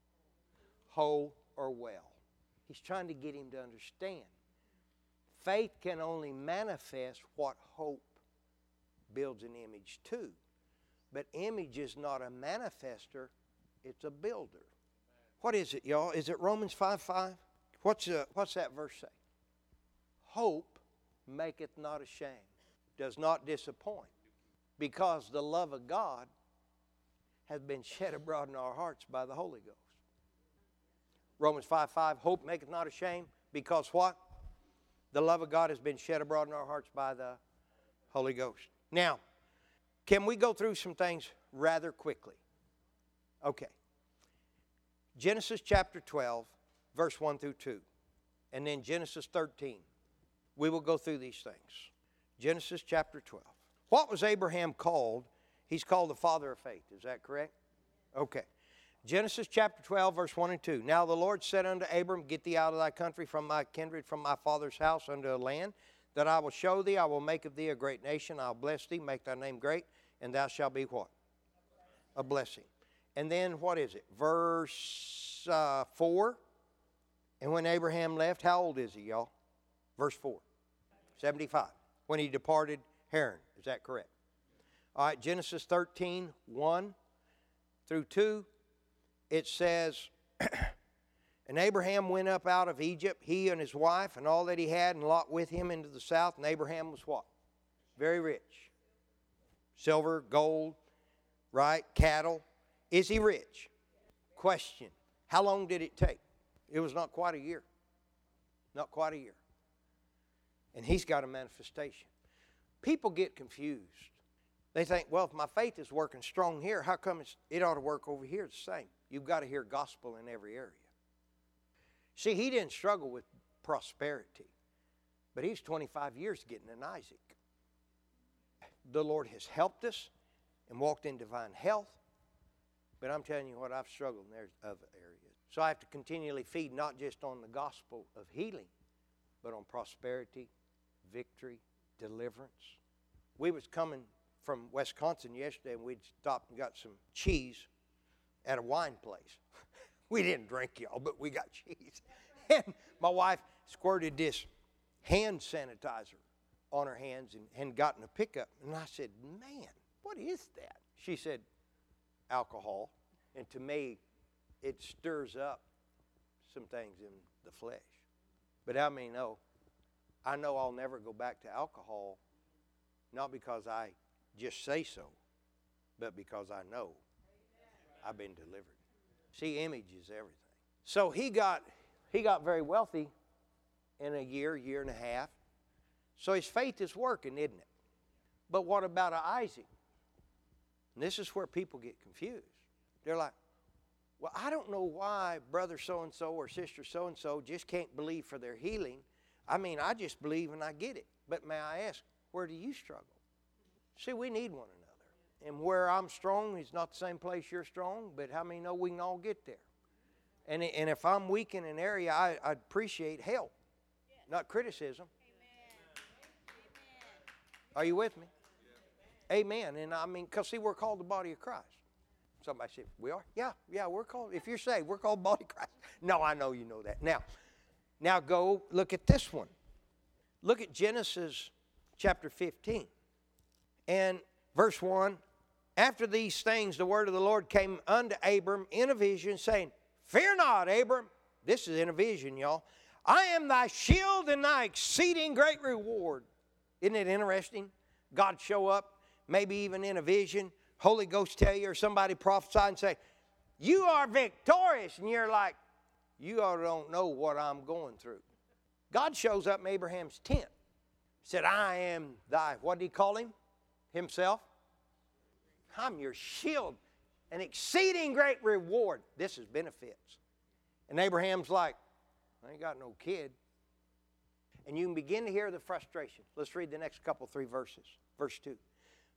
Whole or well. He's trying to get him to understand. Faith can only manifest what hope builds an image to. But image is not a manifester, it's a builder. What is it, y'all? Is it Romans five five? What's, uh, what's that verse say? Hope maketh not ashamed, does not disappoint, because the love of God has been shed abroad in our hearts by the Holy Ghost. Romans five five, hope maketh not ashamed, because what? The love of God has been shed abroad in our hearts by the Holy Ghost. Now, can we go through some things rather quickly? Okay. Genesis chapter twelve, verse one through two. And then Genesis thirteen. We will go through these things. Genesis chapter twelve. What was Abraham called? He's called the father of faith. Is that correct? Okay. Genesis chapter twelve, verse one and two. Now the Lord said unto Abram, get thee out of thy country, from thy kindred, from my father's house, unto a land that I will show thee. I will make of thee a great nation. I will bless thee, make thy name great, and thou shalt be what? A blessing. And then what is it? Verse uh, four. And when Abraham left, how old is he, y'all? Verse four. seventy-five. When he departed Haran. Is that correct? All right, Genesis thirteen, one through two. It says, and Abraham went up out of Egypt, he and his wife, and all that he had, and Lot with him into the south. And Abraham was what? Very rich. Silver, gold, right? Cattle. Is he rich? Question. How long did it take? It was not quite a year. Not quite a year. And he's got a manifestation. People get confused. They think, well, if my faith is working strong here, how come it's, it ought to work over here the same? You've got to hear gospel in every area. See, he didn't struggle with prosperity, but he's twenty-five years getting an Isaac. The Lord has helped us and walked in divine health, but I'm telling you what, I've struggled in other areas. So I have to continually feed not just on the gospel of healing, but on prosperity, victory, deliverance. We was coming from Wisconsin yesterday, and we'd stopped and got some cheese at a wine place. We didn't drink, y'all, but we got cheese. And my wife squirted this hand sanitizer on her hands and, and got in a pickup. And I said, man, what is that? She said, alcohol. And to me, it stirs up some things in the flesh. But how many know? I know I'll never go back to alcohol, not because I just say so, but because I know I've been delivered. See, image is everything. So he got he got very wealthy in a year, year and a half. So his faith is working, isn't it? But what about Isaac? And this is where people get confused. They're like, well, I don't know why brother so-and-so or sister so-and-so just can't believe for their healing. I mean, I just believe and I get it. But may I ask, where do you struggle? See, we need one another. And where I'm strong is not the same place you're strong, but how many know we can all get there? And, and if I'm weak in an area, I, I appreciate help, not criticism. Amen. Are you with me? Yeah. Amen. And I mean, because see, we're called the body of Christ. Somebody said, we are? Yeah, yeah, we're called, if you're saved, we're called the body of Christ. No, I know you know that. Now, now go look at this one. Look at Genesis chapter fifteen. And verse one, after these things, the word of the Lord came unto Abram in a vision, saying, fear not, Abram. This is in a vision, y'all. I am thy shield and thy exceeding great reward. Isn't it interesting? God show up, maybe even in a vision. Holy Ghost tell you, or somebody prophesy and say, you are victorious. And you're like, you all don't know what I'm going through. God shows up in Abraham's tent. He said, I am thy, what did he call him? Himself? I'm your shield, an exceeding great reward. This is benefits. And Abraham's like, I ain't got no kid. And you can begin to hear the frustration. Let's read the next couple, three verses. Verse two.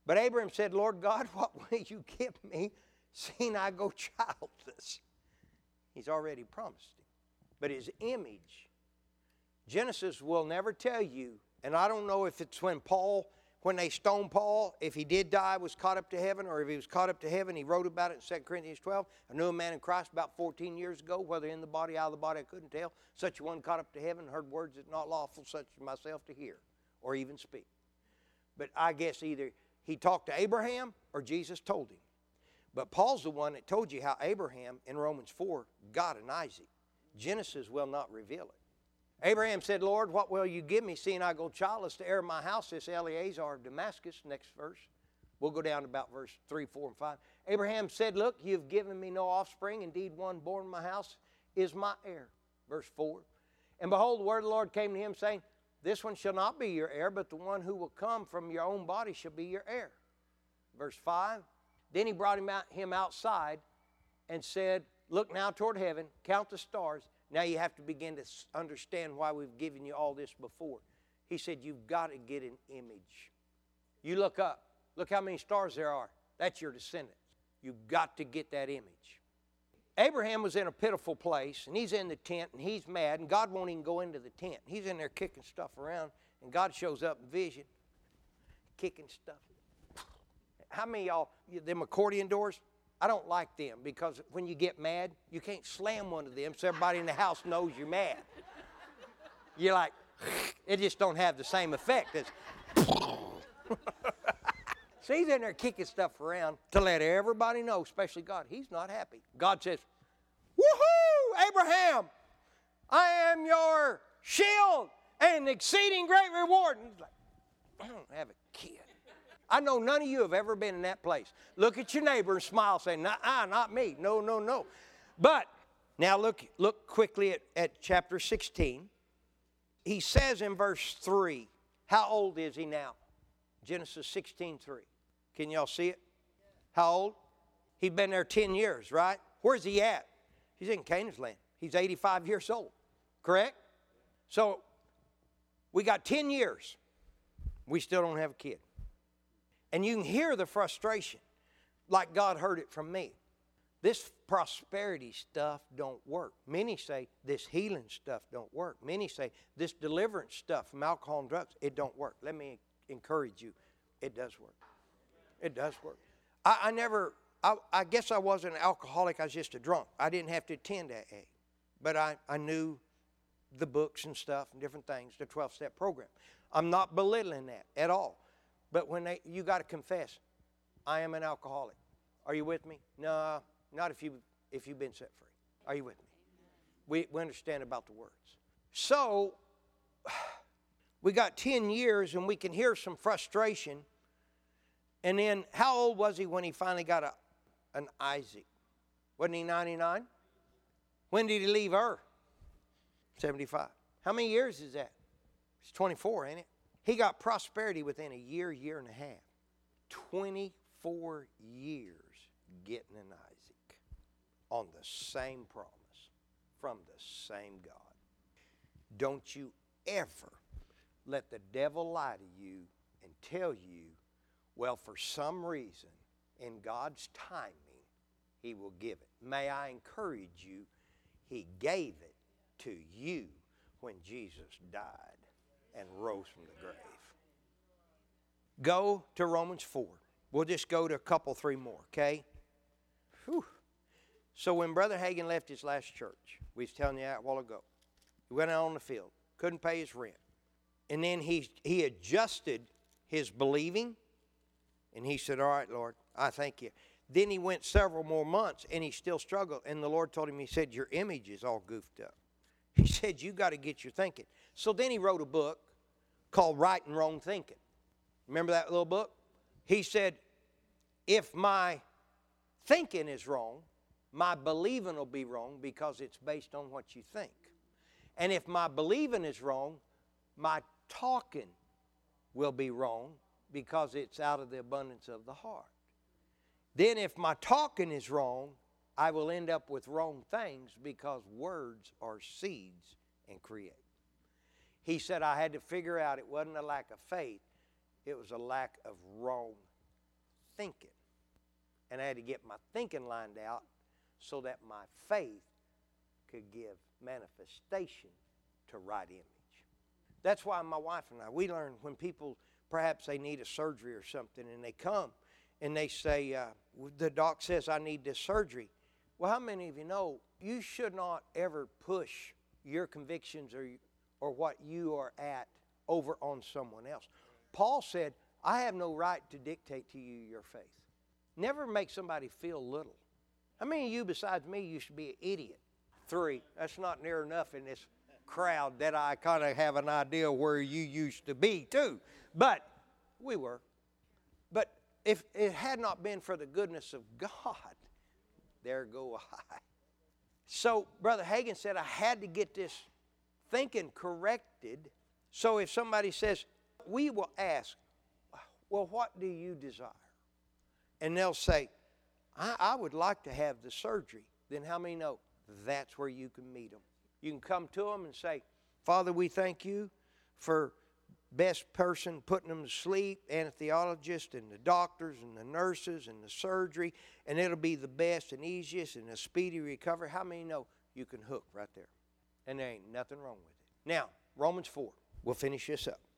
But Abraham said, Lord God, what will you give me, seeing I go childless? He's already promised him. But his image, Genesis will never tell you, and I don't know if it's when Paul, when they stoned Paul, if he did die, was caught up to heaven, or if he was caught up to heaven, he wrote about it in Second Corinthians twelve. I knew a man in Christ about fourteen years ago, whether in the body, out of the body, I couldn't tell. Such a one caught up to heaven, heard words that not lawful, such as myself to hear, or even speak. But I guess either he talked to Abraham, or Jesus told him. But Paul's the one that told you how Abraham, in Romans four, got an Isaac. Genesis will not reveal it. Abraham said, Lord, what will you give me, seeing I go childless, to heir my house, this Eleazar of Damascus? Next verse. We'll go down to about verse three, four, and five. Abraham said, look, you've given me no offspring. Indeed, one born in my house is my heir. Verse four. And behold, the word of the Lord came to him, saying, this one shall not be your heir, but the one who will come from your own body shall be your heir. Verse five. Then he brought him, out, him outside and said, look now toward heaven, count the stars. Now you have to begin to understand why we've given you all this before. He said, you've got to get an image. You look up. Look how many stars there are. That's your descendants. You've got to get that image. Abraham was in a pitiful place, and he's in the tent, and he's mad, and God won't even go into the tent. He's in there kicking stuff around, and God shows up in vision, kicking stuff. How many of y'all, them accordion doors? I don't like them because when you get mad, you can't slam one of them so everybody in the house knows you're mad. You're like, it just don't have the same effect as. So he's in there kicking stuff around to let everybody know, especially God, he's not happy. God says, woohoo, Abraham, I am your shield and exceeding great reward. And he's like, I don't have a kid. I know none of you have ever been in that place. Look at your neighbor and smile, say, nah, not me. No, no, no. But now look, look quickly at, at chapter sixteen. He says in verse three, how old is he now? Genesis sixteen three. Can y'all see it? How old? He'd been there ten years, right? Where's he at? He's in Canaan's land. He's eighty-five years old, correct? So we got ten years. We still don't have a kid. And you can hear the frustration like God heard it from me. This prosperity stuff don't work. Many say this healing stuff don't work. Many say this deliverance stuff from alcohol and drugs, it don't work. Let me encourage you, it does work. It does work. I, I never, I, I guess I wasn't an alcoholic, I was just a drunk. I didn't have to attend A A. But I, I knew the books and stuff and different things, the twelve-step program. I'm not belittling that at all. But when they, you got to confess, I am an alcoholic. Are you with me? No, not if, you, if you've been set free. Are you with me? We, we understand about the words. So, we got ten years and we can hear some frustration. And then, how old was he when he finally got a, an Isaac? Wasn't he ninety-nine? When did he leave Ur? seventy-five. How many years is that? It's twenty-four, ain't it? He got prosperity within a year, year and a half. twenty-four years getting an Isaac on the same promise from the same God. Don't you ever let the devil lie to you and tell you, well, for some reason, in God's timing, he will give it. May I encourage you, he gave it to you when Jesus died and rose from the grave. Go to Romans four. We'll just go to a couple, three more, okay? Whew. So when Brother Hagin left his last church, we was telling you that a while ago, he went out on the field, couldn't pay his rent. And then he, he adjusted his believing, and he said, all right, Lord, I thank you. Then he went several more months, and he still struggled. And the Lord told him, he said, your image is all goofed up. He said, you got to get your thinking. So then he wrote a book called Right and Wrong Thinking. Remember that little book? He said, if my thinking is wrong, my believing will be wrong because it's based on what you think. And if my believing is wrong, my talking will be wrong because it's out of the abundance of the heart. Then if my talking is wrong, I will end up with wrong things because words are seeds and create. He said I had to figure out it wasn't a lack of faith, it was a lack of wrong thinking. And I had to get my thinking lined out so that my faith could give manifestation to right image. That's why my wife and I, we learn when people, perhaps they need a surgery or something, and they come and they say, uh, the doc says I need this surgery. Well, how many of you know you should not ever push your convictions or, or what you are at over on someone else? Paul said, I have no right to dictate to you your faith. Never make somebody feel little. How many of you besides me used to be an idiot? Three. That's not near enough in this crowd that I kind of have an idea where you used to be too. But we were. But if it had not been for the goodness of God, there go I. So Brother Hagin said I had to get this thinking corrected. So if somebody says, we will ask, well, what do you desire? And they'll say, I, I would like to have the surgery. Then how many know that's where you can meet them? You can come to them and say, Father, we thank you for best person putting them to sleep, anesthesiologist and the doctors and the nurses and the surgery, and it'll be the best and easiest and a speedy recovery. How many know you can hook right there? And there ain't nothing wrong with it. Now, Romans four. We'll finish this up.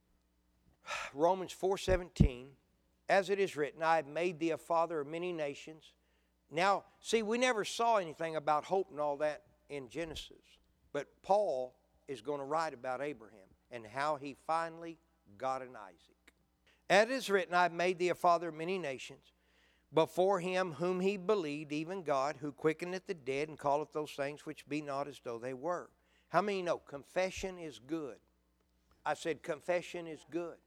Romans four seventeen. As it is written, I have made thee a father of many nations. Now, see, we never saw anything about hope and all that in Genesis. But Paul is going to write about Abraham and how he finally got an Isaac. As it is written, I have made thee a father of many nations, before him whom he believed, even God, who quickeneth the dead and calleth those things which be not as though they were. How many know confession is good? I said confession is good.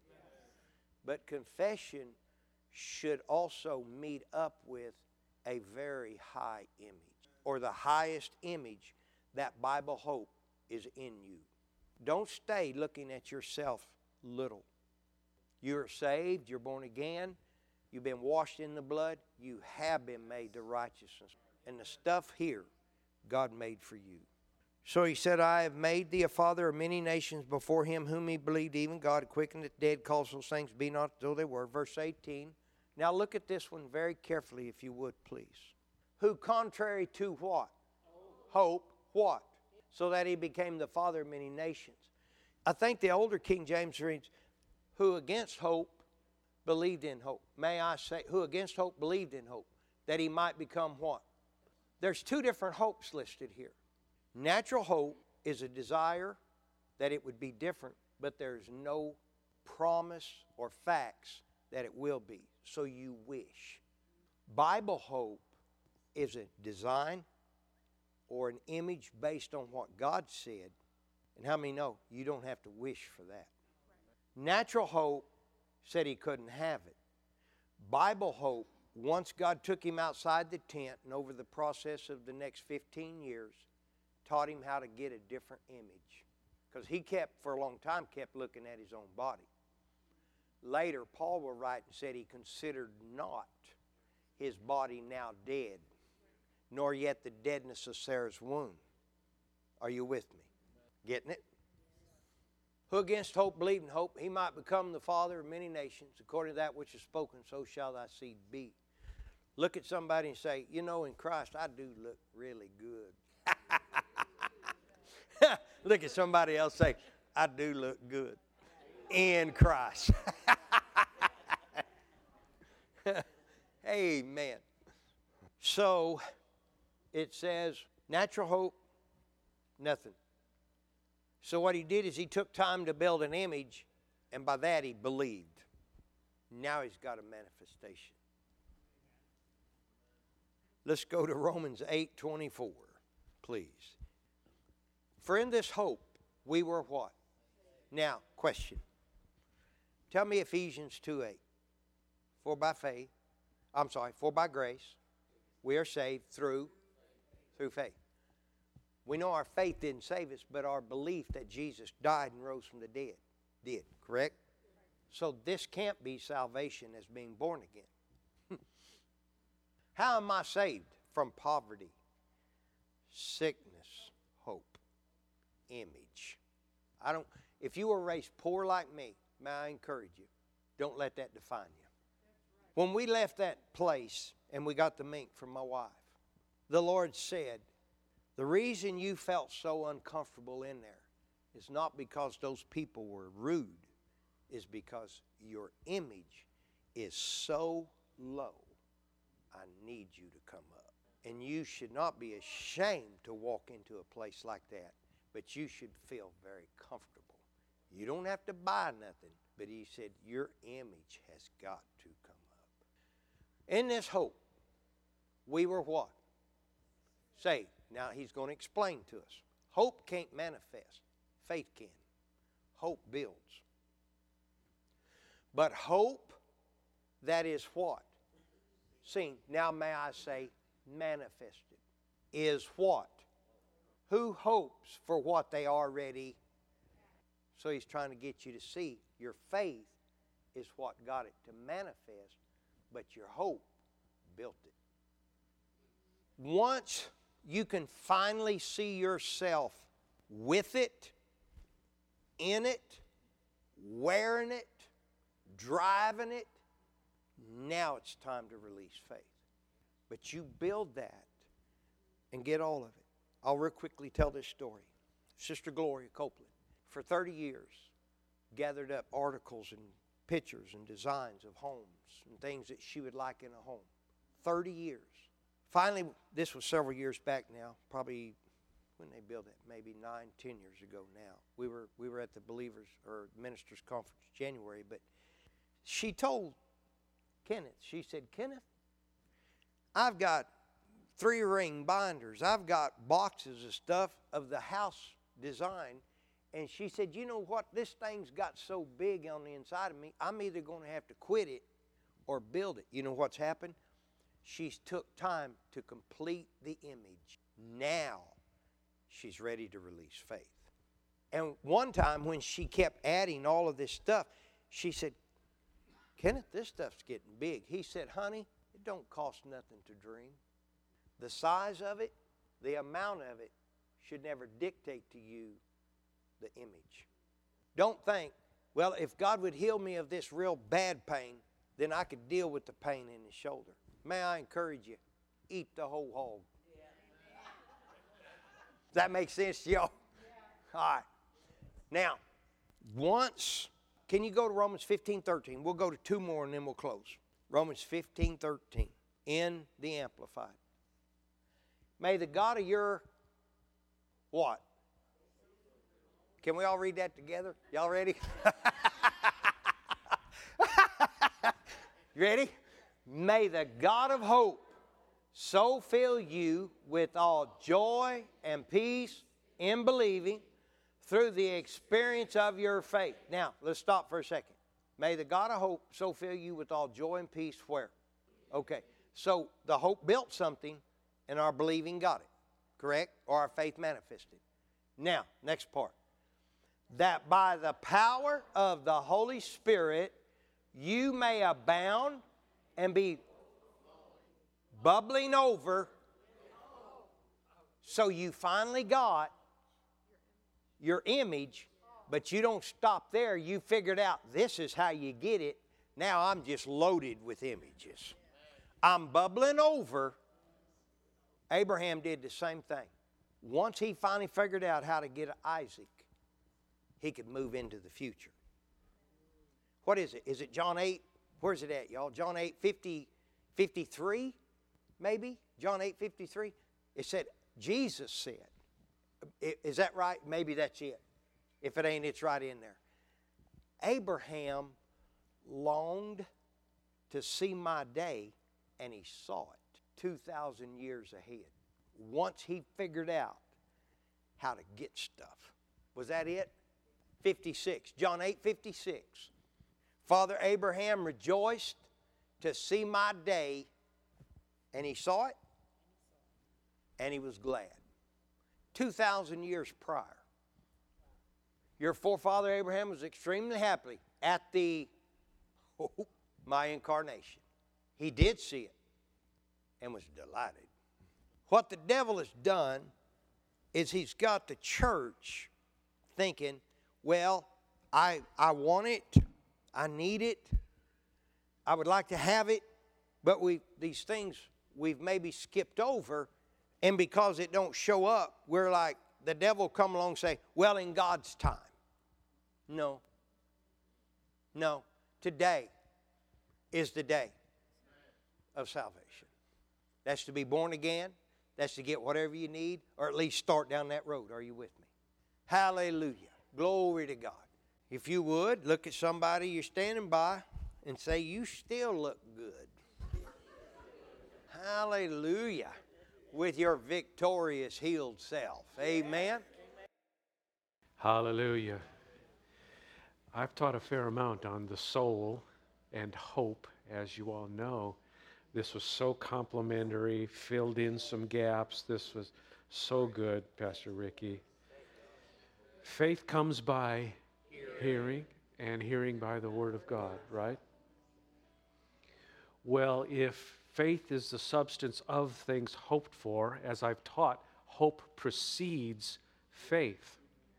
But confession should also meet up with a very high image, or the highest image that Bible hope is in you. Don't stay looking at yourself little. You're saved, you're born again, you've been washed in the blood, you have been made to righteousness. And the stuff here, God made for you. So he said, I have made thee a father of many nations, before him whom he believed, even God, quickened the dead, calls those things be not though they were. Verse eighteen. Now look at this one very carefully, if you would, please. Who contrary to what? Hope. Hope. What? So that he became the father of many nations. I think the older King James reads, who against hope believed in hope. May I say, who against hope believed in hope, that he might become what? There's two different hopes listed here. Natural hope is a desire that it would be different, but there's no promise or facts that it will be. So you wish. Bible hope is a design or an image based on what God said. And how many know you don't have to wish for that? Natural hope said he couldn't have it. Bible hope, once God took him outside the tent and over the process of the next fifteen years, taught him how to get a different image. Because he kept, for a long time, kept looking at his own body. Later, Paul will write and said he considered not his body now dead, nor yet the deadness of Sarah's womb. Are you with me? Getting it? Who against hope believed in hope, he might become the father of many nations. According to that which is spoken, so shall thy seed be. Look at somebody and say, you know, in Christ, I do look really good. Look at somebody else say, I do look good in Christ. Amen. So it says natural hope, nothing. So what he did is he took time to build an image, and by that he believed. Now he's got a manifestation. Let's go to Romans eight twenty-four, please. For in this hope we were what? Now, question. Tell me Ephesians two eight. For by faith, I'm sorry, for by grace, we are saved through, through faith. We know our faith didn't save us, but our belief that Jesus died and rose from the dead did, correct? So this can't be salvation as being born again. How am I saved? From poverty, sickness, hope, image. I don't, if you were raised poor like me, may I encourage you, don't let that define you. When we left that place and we got the mink from my wife, the Lord said, the reason you felt so uncomfortable in there is not because those people were rude, is because your image is so low. I need you to come up. And you should not be ashamed to walk into a place like that, but you should feel very comfortable. You don't have to buy nothing, but he said, your image has got to come up. In this hope, we were what? Saved. Now he's going to explain to us. Hope can't manifest. Faith can. Hope builds. But hope that is what? Seen. Now may I say manifested. Is what? Who hopes for what they already? So he's trying to get you to see your faith is what got it to manifest, but your hope built it. Once you can finally see yourself with it, in it, wearing it, driving it, now it's time to release faith. But you build that and get all of it. I'll real quickly tell this story. Sister Gloria Copeland, for thirty years, gathered up articles and pictures and designs of homes and things that she would like in a home. thirty years. Finally, this was several years back now, probably when they built it, maybe nine, ten years ago now. We were we were at the Believers or Ministers Conference January, but she told Kenneth, she said, Kenneth, I've got three ring binders. I've got boxes of stuff of the house design. And she said, you know what? This thing's got so big on the inside of me, I'm either going to have to quit it or build it. You know what's happened? She's took time to complete the image. Now she's ready to release faith. And one time when she kept adding all of this stuff, she said, Kenneth, this stuff's getting big. He said, honey, it don't cost nothing to dream. The size of it, the amount of it, should never dictate to you the image. Don't think, well, if God would heal me of this real bad pain, then I could deal with the pain in the shoulder. May I encourage you, eat the whole hog. Yeah. Does that make sense to y'all? Yeah. All right. Now, once, can you go to Romans fifteen thirteen? We'll go to two more and then we'll close. Romans fifteen thirteen in the Amplified. May the God of your what? Can we all read that together? Y'all ready? You ready? May the God of hope so fill you with all joy and peace in believing through the experience of your faith. Now, let's stop for a second. May the God of hope so fill you with all joy and peace where? Okay, so the hope built something and our believing got it, correct? Or our faith manifested. Now, next part. That by the power of the Holy Spirit you may abound and be bubbling over, so you finally got your image, but you don't stop there. You figured out this is how you get it. Now I'm just loaded with images. I'm bubbling over. Abraham did the same thing. Once he finally figured out how to get Isaac, he could move into the future. What is it? Is it John eight? Where's it at, y'all? John eight, fifty, fifty-three, maybe? John eight, fifty-three? It said, Jesus said. Is that right? Maybe that's it. If it ain't, it's right in there. Abraham longed to see my day, and he saw it two thousand years ahead. Once he figured out how to get stuff. Was that it? fifty-six. John eight, fifty-six. Father Abraham rejoiced to see my day, and he saw it, and he was glad. two thousand years prior. Your forefather Abraham was extremely happy at the, oh, my incarnation. He did see it and was delighted. What the devil has done is he's got the church thinking, well, I, I want it, I need it, I would like to have it, but we these things we've maybe skipped over, and because it don't show up, we're like, the devil come along and say, well, in God's time. No. No. Today is the day of salvation. That's to be born again. That's to get whatever you need, or at least start down that road. Are you with me? Hallelujah. Glory to God. If you would, look at somebody you're standing by and say, you still look good. Hallelujah. With your victorious, healed self. Amen. Hallelujah. I've taught a fair amount on the soul and hope, as you all know. This was so complimentary, filled in some gaps. This was so good, Pastor Ricky. Faith comes by hearing, and hearing by the Word of God, right? Well, if faith is the substance of things hoped for, as I've taught, hope precedes faith.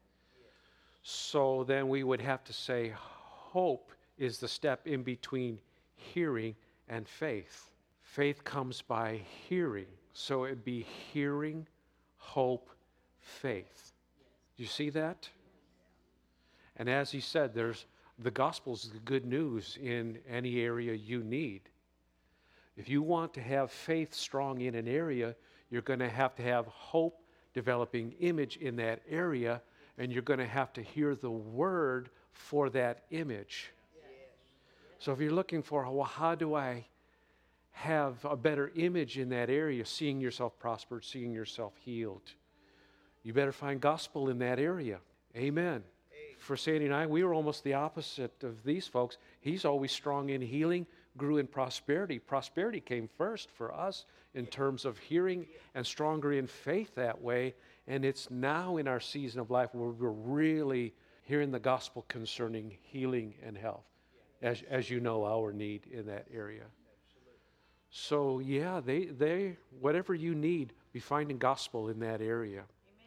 So then we would have to say hope is the step in between hearing and faith. Faith comes by hearing. So it'd be hearing, hope, faith. Do you see that? And as he said, there's the gospel's the good news in any area you need. If you want to have faith strong in an area, you're going to have to have hope developing image in that area, and you're going to have to hear the word for that image. So if you're looking for, well, how do I have a better image in that area, seeing yourself prospered, seeing yourself healed, you better find gospel in that area. Amen. For Sandy and I, we were almost the opposite of these folks. He's always strong in healing, grew in prosperity. Prosperity came first for us in terms of hearing, and stronger in faith that way. And it's now in our season of life where we're really hearing the gospel concerning healing and health. As, as you know, our need in that area. So yeah, they, they, whatever you need, be finding gospel in that area.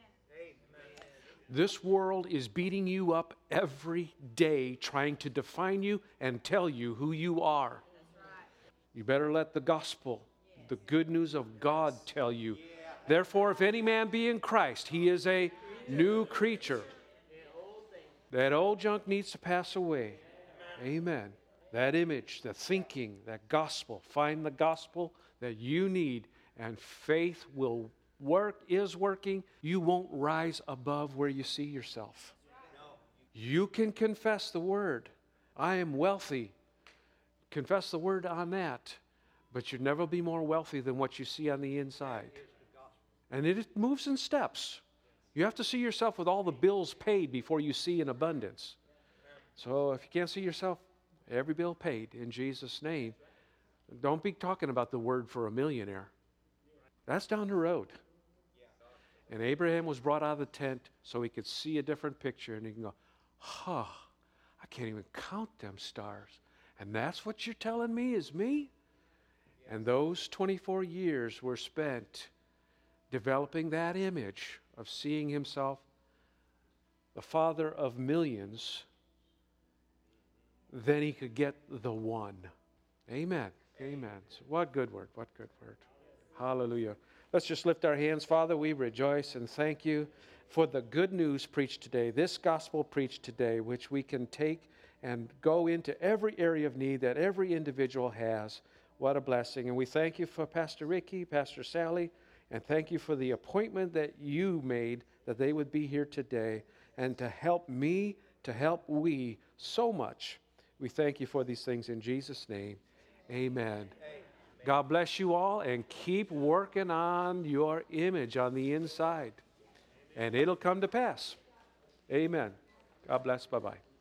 This world is beating you up every day, trying to define you and tell you who you are. That's right. You better let the gospel, yeah. the good news of God tell you. Yeah. Therefore, if any man be in Christ, he is a new creature. That old junk needs to pass away. Amen. That image, the thinking, that gospel. Find the gospel that you need, and faith will work, is working. You won't rise above where you see yourself. You can confess the word. I am wealthy. Confess the word on that. But you'll never be more wealthy than what you see on the inside. And it moves in steps. You have to see yourself with all the bills paid before you see in abundance. So if you can't see yourself, every bill paid in Jesus' name, don't be talking about the word for a millionaire. That's down the road. And Abraham was brought out of the tent so he could see a different picture, and he can go, huh, I can't even count them stars. And that's what you're telling me is me? And those twenty-four years were spent developing that image of seeing himself the father of millions. Then he could get the one. Amen. Amen. So what good word. What good word. Hallelujah. Let's just lift our hands. Father, we rejoice and thank you for the good news preached today, this gospel preached today, which we can take and go into every area of need that every individual has. What a blessing. And we thank you for Pastor Ricky, Pastor Sally, and thank you for the appointment that you made that they would be here today and to help me, to help we so much. We thank you for these things in Jesus' name. Amen. God bless you all, and keep working on your image on the inside. And it'll come to pass. Amen. God bless. Bye-bye.